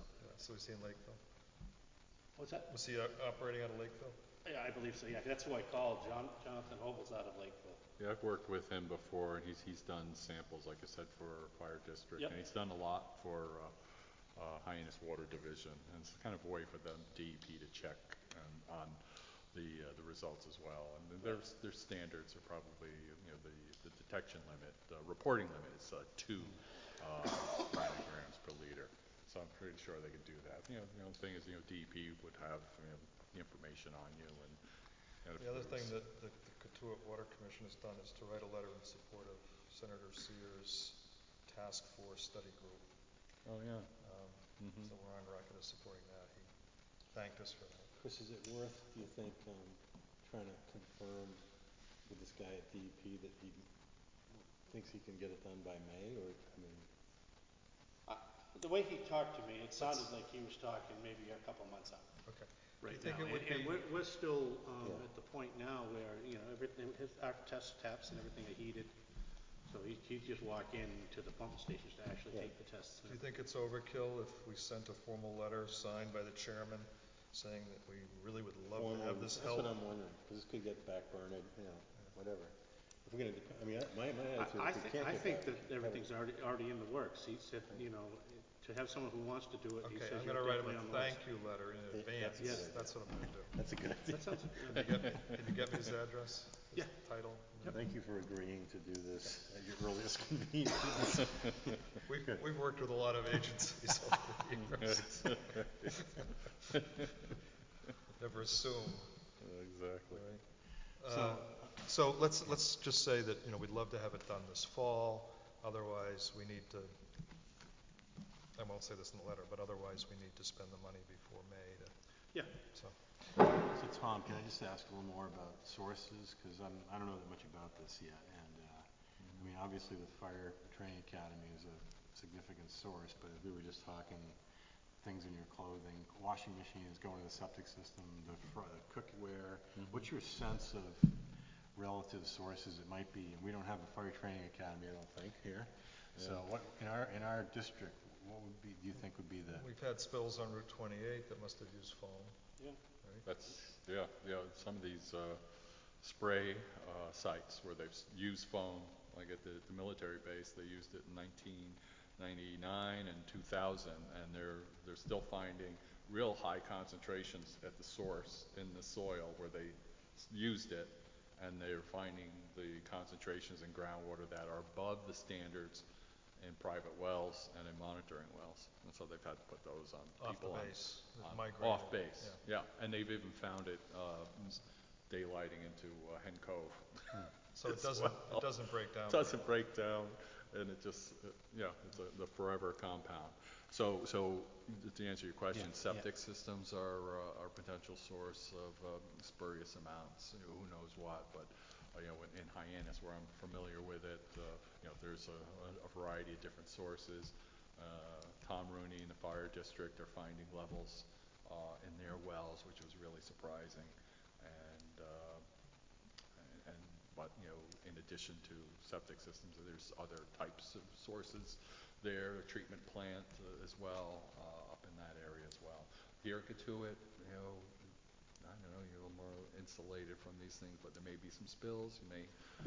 So was he in Lakeville? What's that? Was he uh, operating out of Lakeville? Yeah, I believe so, yeah, that's who I called, John, Jonathan Hovel's out of Lakeville. Yeah, I've worked with him before, and he's, he's done samples, like I said, for fire district. Yep. And he's done a lot for, uh, uh, Hyannis Water Division. And it's kind of a way for them, D E P, to check um, on the, uh, the results as well. And their, their standards are probably, you know, the, the detection limit, uh, reporting limit is, uh, two, uh, nanograms per liter. So I'm pretty sure they could do that. You know, you know, the thing is, you know, D E P would have, you know, the information on you and, you know, The other if it thing was- that the the Katuitt Water Commission has done is to write a letter in support of Senator Sears' task force study group. Oh, yeah. Um, Mhm. So we're on record as supporting that. He thanked us for that. Chris, is it worth, do you think, um, trying to confirm with this guy at D E P that he thinks he can get it done by May, or, I mean, Uh, The way he talked to me, it sounded like he was talking maybe a couple months out. Okay. Right Do you think now, it would and, and be- we're, we're still, um, Yeah. at the point now where, you know, everything, his, our test taps and everything are heated. So he, he'd just walk in to the pumping stations to actually Yeah. take the tests. Do you think it's overkill if we sent a formal letter signed by the chairman saying that we really would love to have this that's help? what I'm wondering, because this could get backburned, you know, whatever. If we're gonna, dep- I mean, I- my, my attitude, I, I if we think, can't I get think back, that have it- everything's already, already in the works. He said, you know, to have someone who wants to do it, he Okay, says I'm you're gonna write him definitely on a the list. thank you letter in Yeah, advance. that's a good That's what I'm gonna do. That's a good idea. That sounds, Can you get me, can you get me his address? His Yeah. Title? Thank you for agreeing to do this at your earliest convenience. We've, we've worked with a lot of agencies over the years. Never assume, Exactly. right? So- Uh, So let's, let's just say that, you know, we'd love to have it done this fall. Otherwise, we need to, I won't say this in the letter, but otherwise we need to spend the money before May to, yeah. so. So Tom, can I just ask a little more about sources, because I'm, I don't know that much about this yet, and, uh, I mean, obviously the Fire Training Academy is a significant source, but if we were just talking things in your clothing, washing machines going to the septic system, the fr- uh, cookware, what's your sense of relative sources it might be? And we don't have a Fire Training Academy, I don't think, here. So what, in our, in our district, what would be, do you think would be the, We've had spills on Route twenty-eight that must have used foam. Yeah. That's, yeah, yeah, some of these, uh, spray, uh, sites where they've s- used foam, like at the, the military base, they used it in nineteen ninety-nine and two thousand, and they're, they're still finding real high concentrations at the source in the soil where they s- used it, and they're finding the concentrations in groundwater that are above the standards in private wells and in monitoring wells, and so they've had to put those on Off the people on- base, on- migrated, off base, yeah. yeah, and they've even found it uh, daylighting into uh, Hen Cove. So it as doesn't, well. it doesn't break down. It doesn't break down, and it just, uh, yeah, it's a, the forever compound. So, so to answer your question, Yeah, yeah. septic systems are uh, are a potential source of um, spurious amounts. You know, who knows what, but uh, you know, in, in Hyannis, where I'm familiar with it, uh, you know, there's a, a variety of different sources. Uh, Tom Rooney in the fire district are finding levels uh, in their wells, which was really surprising, and. Uh, and, and but you know, in addition to septic systems, there's other types of sources there, a treatment plant uh, as well, uh, up in that area as well. Here at Katuitt, you know, I don't know, you're a little more insulated from these things, but there may be some spills. You may,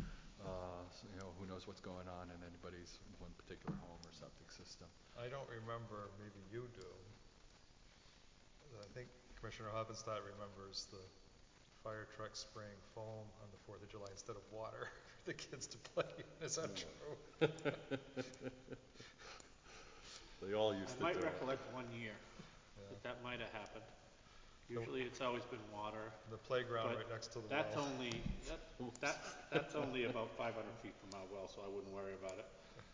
uh, so, you know, who knows what's going on in anybody's one particular home or septic system. I don't remember, maybe you do. I think Commissioner Hoppenstadt remembers the fire truck spraying foam on the Fourth of July instead of water for the kids to play in. Is that true? They all used I to might do it. recollect one year that that might have happened. Usually it's always been water. The playground But right next to the That's well. only, that, that, that's only about five hundred feet from our well, so I wouldn't worry about it.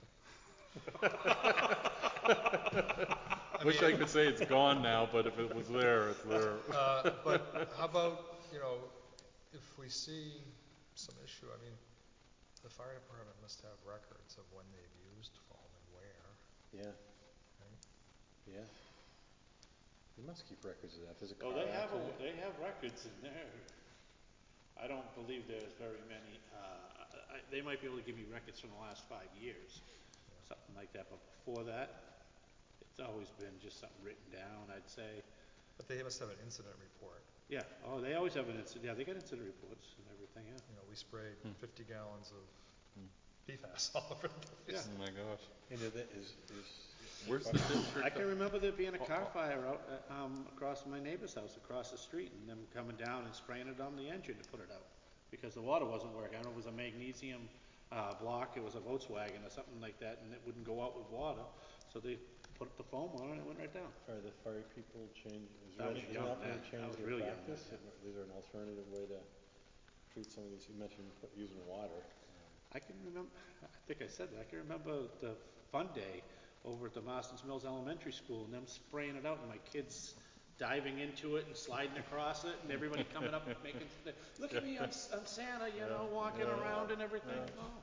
Wish I could say it's gone now, but if it was there, it's there. Uh, But how about, you know, if we see some issue, I mean, the fire department must have records of when they've used foam and where, yeah, right? yeah. You must keep records of that. If there's a Oh, car they have, a- accident. they have records in there. I don't believe there's very many, uh, I, they might be able to give you records from the last five years, something like that, but before that, It's always been just something written down, I'd say. But they must have an incident report. Yeah, oh, they always have an incident, yeah, they got incident reports and everything, yeah. You know, we sprayed Hmm. fifty gallons of Hmm. P FAS all over the place. Yeah. Oh my gosh. And is, it- is, is. Where's the district? I can remember there being a Oh, car oh. fire out, uh, um, across my neighbor's house, across the street, and them coming down and spraying it on the engine to put it out. Because the water wasn't working, I don't know, it was a magnesium, uh, block, it was a Volkswagen or something like that, and it wouldn't go out with water. So they put the foam on it and it went right down. Are the fire people change, is I there was any, is young there any then. I change was in really young practice? then, Is there an alternative way to treat some of these, you mentioned put- using water. I can remember, I think I said that, I can remember the fun day over at the Marston's Mills Elementary School and them spraying it out and my kids diving into it and sliding across it and everybody coming up and making, look at me, I'm, I'm Santa, you know, walking yeah, around and everything. yeah. Oh.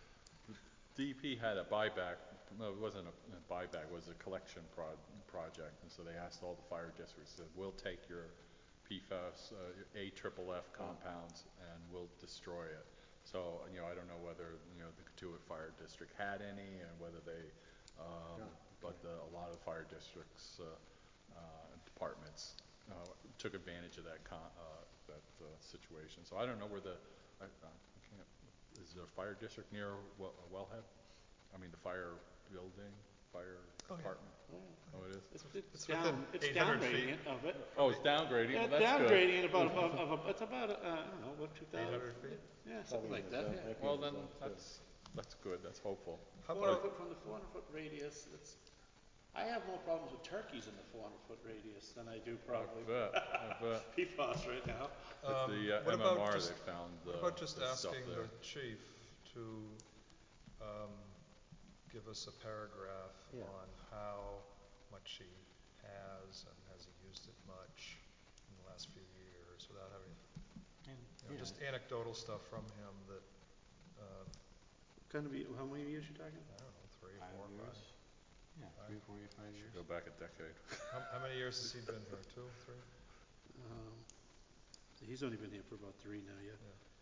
D E P had a buyback, no, it wasn't a a buyback, it was a collection prod, project, and so they asked all the fire districts, said, we'll take your P FAS, uh, A triple F compounds, and we'll destroy it. So, you know, I don't know whether, you know, the Katuitt Fire District had any, and whether they, um, Yeah, but the, a lot of fire districts, uh, uh, departments, uh, took advantage of that con, uh, that, uh, situation. So I don't know where the, I, I can't, is there a fire district near Well, Wellhead? I mean, the fire building, fire Oh, yeah. department? Oh, it is? It's, it's It's down, within it's eight hundred downgrading feet. it of it. Oh, it's downgrading, Yeah, well, that's good. downgrading it about, of, of, a- it's about, uh, I don't know, what, two thousand? eight hundred feet? Yeah, something like that, yeah. Well, then, that's, that's good, that's hopeful. How four hundred about, foot from the four hundred foot radius, it's, I have more problems with turkeys in the four hundred foot radius than I do I probably bet, I bet. P FAS right now. At um, the what uh, about M M R, just, they found, what uh, about just the stuff asking there. the chief to, um, give us a paragraph Yeah. on how much he has and has he used it much in the last few years without having, And, you know, yeah, just anecdotal stuff from him that, um, Gonna be, how many years you talking? I don't know, three, five four, years. five. Yeah, three, four, eight, five years. Go back a decade. How, how many years has he been here? Two, three? Um, he's only been here for about three now, yeah.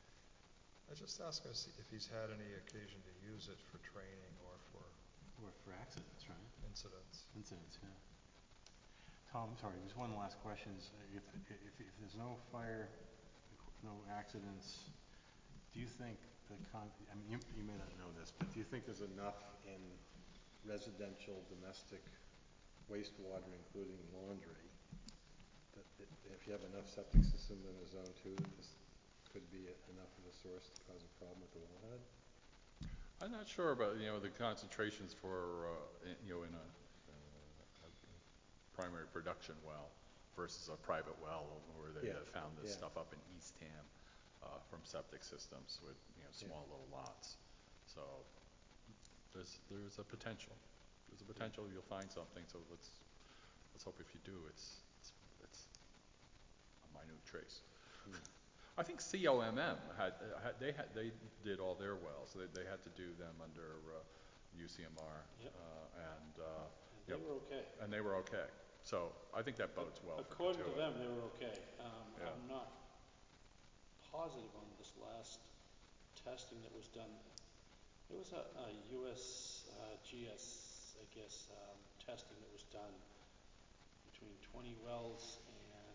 I just asked him to see if he's had any occasion to use it for training or for Or for accidents, right? incidents. Incidents, yeah. Tom, I'm sorry, just one last question is, uh, if, if, if there's no fire, no accidents, do you think the con, I mean, you, you may not know this, but do you think there's enough in residential, domestic wastewater, including laundry, that, that if you have enough septic systems in a zone two, that this could be a- enough of a source to cause a problem with the wellhead? I'm not sure about, you know, the concentrations for, uh, in- you know, in a, uh, a primary production well versus a private well where they Yeah, uh, found this yeah. stuff up in Eastham, uh, from septic systems with, you know, small little lots. So there's, there's a potential. There's a potential you'll find something, so let's, let's hope if you do, it's, it's, it's a minute trace. Hmm. I think C O M M had, uh, had, they had, they did all their wells, they, they had to do them under, uh, U C M R. Yep. Uh, and, uh, And they yep, were okay. and they were okay. So I think that bodes well for According to Katuitt. them, they were okay. Um, Yeah. I'm not positive on this last testing that was done. It was a, a U S uh, G S, I guess, um, testing that was done between twenty wells and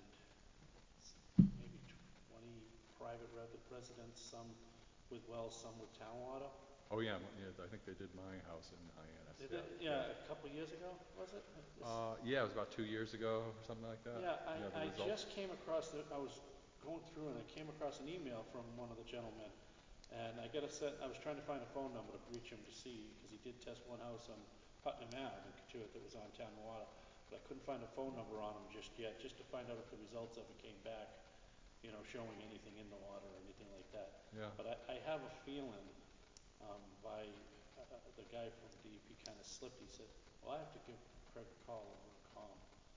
s- maybe twenty private re- residents, some with wells, some with town water. Oh, yeah, m- yeah, I think they did my house in Hyannis, Did yeah. they? Yeah, a couple years ago, was it? This- Uh, yeah, it was about two years ago or something like that. Yeah, the I, I results. just came across, the, I was going through and I came across an email from one of the gentlemen. And I got a set, I was trying to find a phone number to reach him to see, because he did test one house on Putnam Ave in Katuitt that was on town water. But I couldn't find a phone number on him just yet, just to find out if the results of it came back, you know, showing anything in the water or anything like that. Yeah. But I, I have a feeling, um, by, uh, uh, the guy from D E P kind of slipped. He said, well, I have to give Craig a call over a call.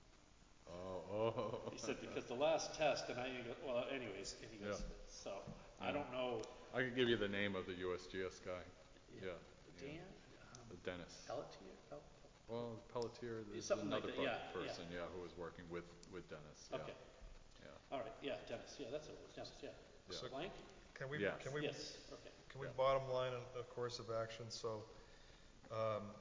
Oh, oh. He said, because the last test, and I, he goes, well, anyways, and he goes, Yeah. so, I Yeah. don't know. I could give you the name of the U S G S guy. Yeah. Dan? The Dennis. Pelletier? Pel- Well, Pelletier, there's Something like another that, per- yeah, yeah. person, yeah, who was working with, with Dennis, yeah. Okay, Yeah. all right, yeah, Dennis, yeah, that's what it was, Dennis, yeah. Yeah. So Blank? can we, Yes. can we, Yes, okay. can we Yeah. bottom line a, a course of action? So, um,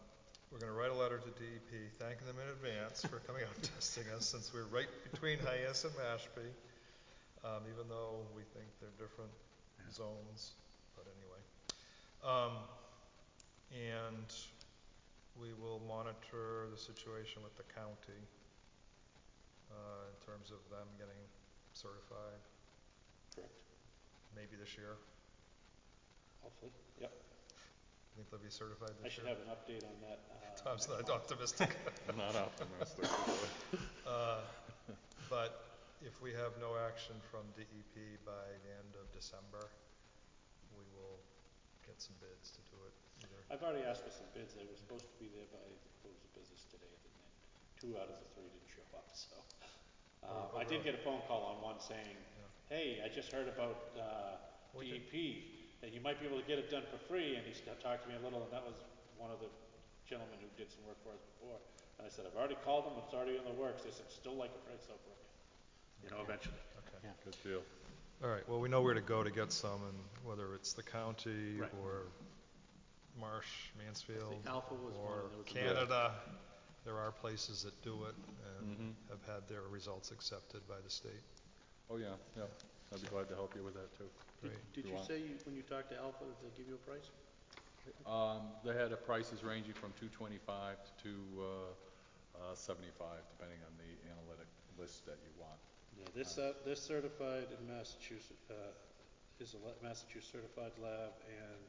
we're going to write a letter to D E P thanking them in advance for coming out and testing us, since we're right between Hyannis and Mashpee, um, even though we think they're different zones, but anyway. Um, and we will monitor the situation with the county uh, in terms of them getting certified. Correct. Maybe this year. Hopefully, yep. I think they'll be certified I this should year. have an update on that. uh, Tom's next not month. optimistic. I'm not optimistic. uh, but if we have no action from D E P by the end of December, we will get some bids to do it either. I've already asked for some bids. They were supposed to be there by the close of business today, and then two out of the three didn't show up, so. Uh, Oh, oh, I did really? get a phone call on one saying, hey, I just heard about uh, We D E did- P, and you might be able to get it done for free, and he st- talked to me a little, and that was one of the gentlemen who did some work for us before. And I said, I've already called them, it's already in the works. They said, still like a price out for you, you know, eventually. Okay. Yeah. Good deal. All right, well, we know where to go to get some, and whether it's the county Right. or Marsh, Mansfield, Alpha was one, or and there was Canada, there are places that do it and Mhm. have had their results accepted by the state. Oh, yeah, yeah. I'd be glad to help you with that, too. Did, Great. did You you want- say you, when you talked to Alpha, that they give you a price? Um, they had a prices ranging from two twenty-five to two uh, uh, seventy-five, depending on the analytic list that you want. Yeah, they're, cer- they're certified in Massachusetts, uh, is a la- Massachusetts certified lab, and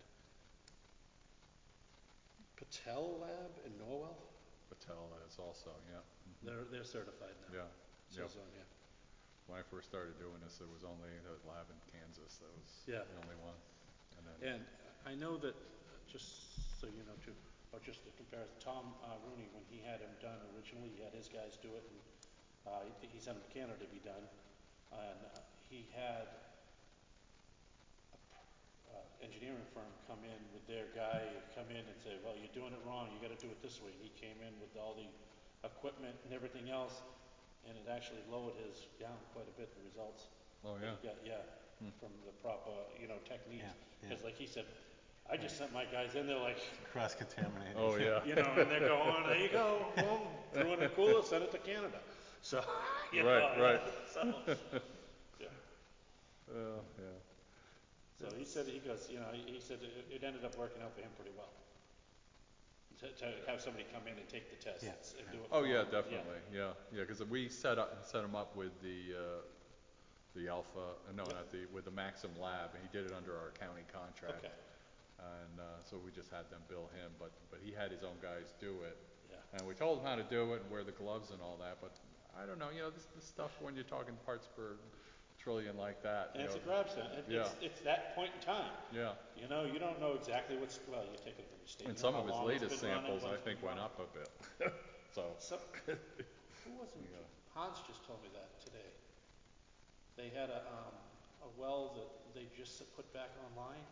Patel Lab in Norwell, Patel is also, yeah. Mhm. they're, they're certified now. Yeah, So, yeah. so, yeah. When I first started doing this, there was only the lab in Kansas. That was Yeah. the only one. And then, And I know that, uh, just so you know too, or just a comparison, Tom uh, Rooney, when he had him done originally, he had his guys do it, and uh, he, he sent him to Canada to be done. And uh, he had a uh, engineering firm come in with their guy, come in and say, well, you're doing it wrong, you gotta do it this way. And he came in with all the equipment and everything else, and it actually lowered his down quite a bit, the results. oh, that yeah. he got, yeah, from the proper, you know, techniques. Yeah, yeah. Because like he said, I just sent my guys in there like, Cross-contaminated. Oh, yeah. you know, and they're going, there you go, boom, threw it in a cooler, sent it to Canada. So, you Right, know, right. So, yeah. Uh, yeah. So he said, he goes, you know, he, he said it, it ended up working out for him pretty well. To, to have somebody come in and take the tests Yeah. and do it. Oh, for yeah, him. definitely. Yeah, yeah, because we set up, set him up with the, uh, the Alpha, uh, no, Yep. not the, with the Maxim Lab, and he did it under our county contract. Okay, And, uh, so we just had them bill him, but, but he had his own guys do it. yeah. And we told him how to do it and wear the gloves and all that, but I don't know, you know, this, this stuff, when you're talking parts per trillion like that, And you it's know. a grab center. It, Yeah. it's, it's that point in time. Yeah, You know, you don't know exactly what's, well, you're taking it from the state. and You know some of how his long it's latest been running, samples, when I it's think, been went running. up a bit. So, Some, who was it? Yeah. Hans just told me that today. They had a, um, a well that they just put back online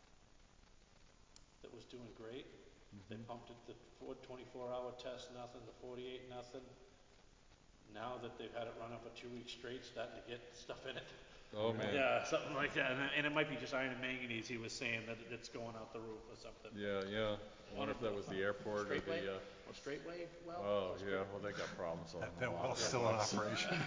that was doing great. They Mhm. pumped it, the four- twenty-four hour test, nothing, the forty-eight, nothing. Now that they've had it run up for two weeks straight, starting to get stuff in it. oh, man. Yeah, something like that. And, and it might be just iron and manganese, he was saying that it- it's going out the roof or something. Yeah, yeah. I wonder if that was the airport or Straightway? the, uh, Or straightway well? oh, Or yeah, well, they got problems on That, a that lot well's of still in ones. operation.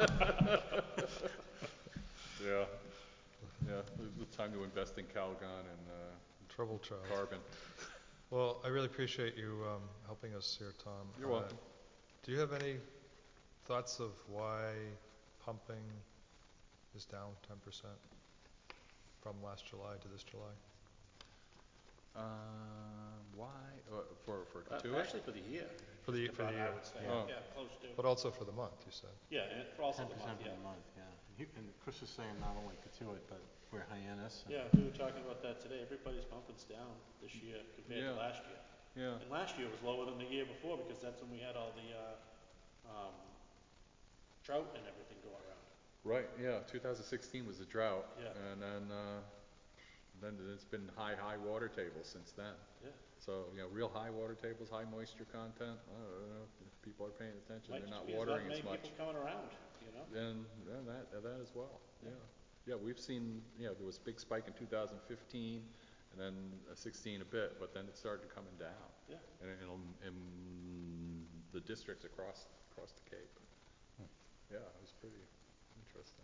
Yeah, yeah, it's time to invest in Calgon and, uh, Trouble child. carbon. Well, I really appreciate you um, helping us here, Tom. You're Uh, welcome. Do you have any thoughts of why pumping is down ten percent from last July to this July? Uh, why, uh, for, for Uh, Katuitt? Actually for the year. For the- just for the about, I year. would say, Oh. yeah, close to. But also for the month, you said. Yeah, and for also Ten the percent month, for yeah. the month, yeah. And he- And Chris was saying not only Katuitt, but where Hyannis. and- Yeah, we were talking about that today. Everybody's pumping's down this year compared Yeah. to last year. Yeah, And last year was lower than the year before because that's when we had all the, uh, um, drought and everything go around. right, yeah, two thousand sixteen was a drought. Yeah. And then, uh, then it's been high, high water tables since then. Yeah. So, you know, real high water tables, high moisture content, I don't know, if people are paying attention, Might they're just not be there's watering not as many much. people coming around, you know? And, and that, that as well, yeah. Yeah. Yeah, we've seen, you know, there was a big spike in two thousand fifteen, and then uh, sixteen a bit, but then it started coming down. Yeah. And, and, and the districts across, across the Cape. Yeah, it was pretty interesting.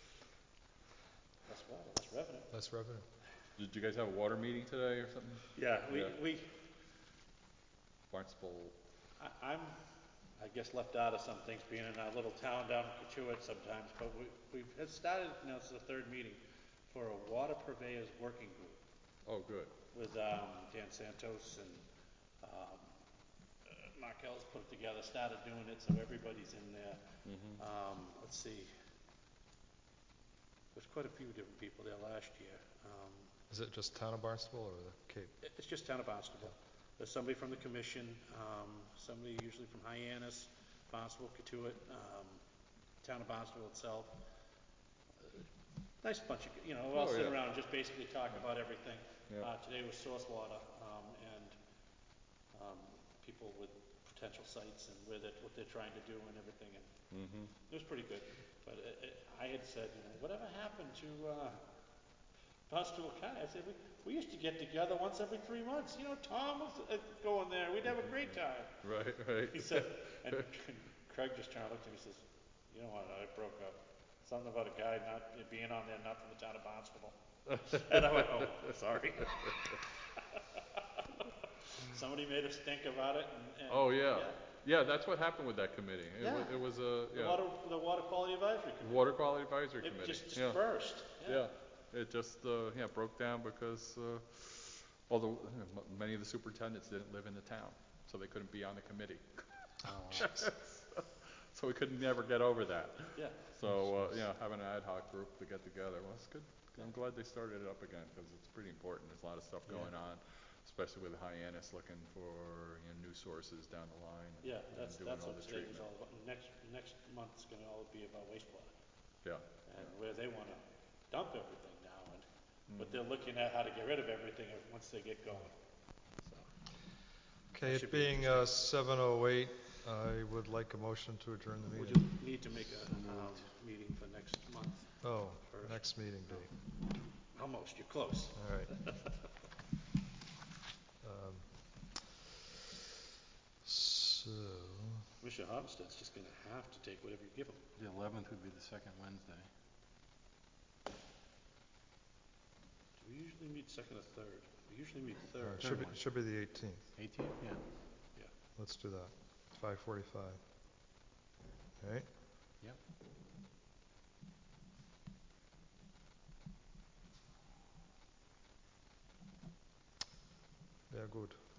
Less water, less revenue. Less revenue. Did you guys have a water meeting today or something? Yeah, we, Yeah. we, Barnstable, I, I'm, I guess, left out of some things, being in our little town down in Katuitt sometimes, but we, we've had started, now this is the third meeting, for a water purveyors working group oh, good. with, um, Dan Santos and, um, uh, Markel's put it together, started doing it, so everybody's in there. Mm-hmm. Um, let's see. There's quite a few different people there last year. Um, Is it just town of Barnstable or the Cape? it- it's just town of Barnstable. There's somebody from the commission, um, somebody usually from Hyannis, Barnstable, Katuitt, um, town of Barnstable itself. Uh, Nice bunch of, you know, we all Oh, sit yeah. around and just basically talk about everything. Yeah. Uh, today was source water, um, and, um, people with potential sites and where they're, what they're trying to do and everything, and Mm-hmm. it was pretty good. But it, it, I had said, you know, whatever happened to, uh, Barnstable County? I said, we, we used to get together once every three months. You know, Tom was uh, going there. We'd have a great time. Right, right. He said, and Craig just turned and looked at me and says, you know what, I broke up. Something about a guy not being on there, not from the town of Barnstable. And I went, oh, sorry. Somebody made us think about it. And, and Oh, yeah. Yeah, that's what happened with that committee. It Yeah. was, it was a, The yeah, water, the water quality advisory committee. water quality advisory It committee. just Yeah. dispersed. Yeah, it just, uh, yeah, broke down because, uh, although m- many of the superintendents didn't live in the town, so they couldn't be on the committee. So we could never get over that. Yeah. So, uh, yeah, having an ad hoc group to get together, well, it's good. I'm glad they started it up again because it's pretty important. There's a lot of stuff Yeah. going on, especially with Hyannis looking for, you know, new sources down the line. and- Yeah, and that's, doing that's all what the today was treatment. all about. Next, next month's gonna all be about wastewater Yeah. and where they wanna dump everything now and, but Mm-hmm. they're looking at how to get rid of everything once they get going. So, Okay, should it be being uh, seven oh eight, I would like a motion to adjourn the we meeting. just need to make a, um, meeting for next month. Oh, First. next meeting date. Almost, you're close. All right. Um, So, Commissioner Hopstead's just gonna have to take whatever you give him. The eleventh would be the second Wednesday. Do we usually meet second or third? We usually meet uh, third. should be, one. should be the eighteenth. eighteenth, yeah. Let's do that. five forty-five. All right? Yep. Yeah, good.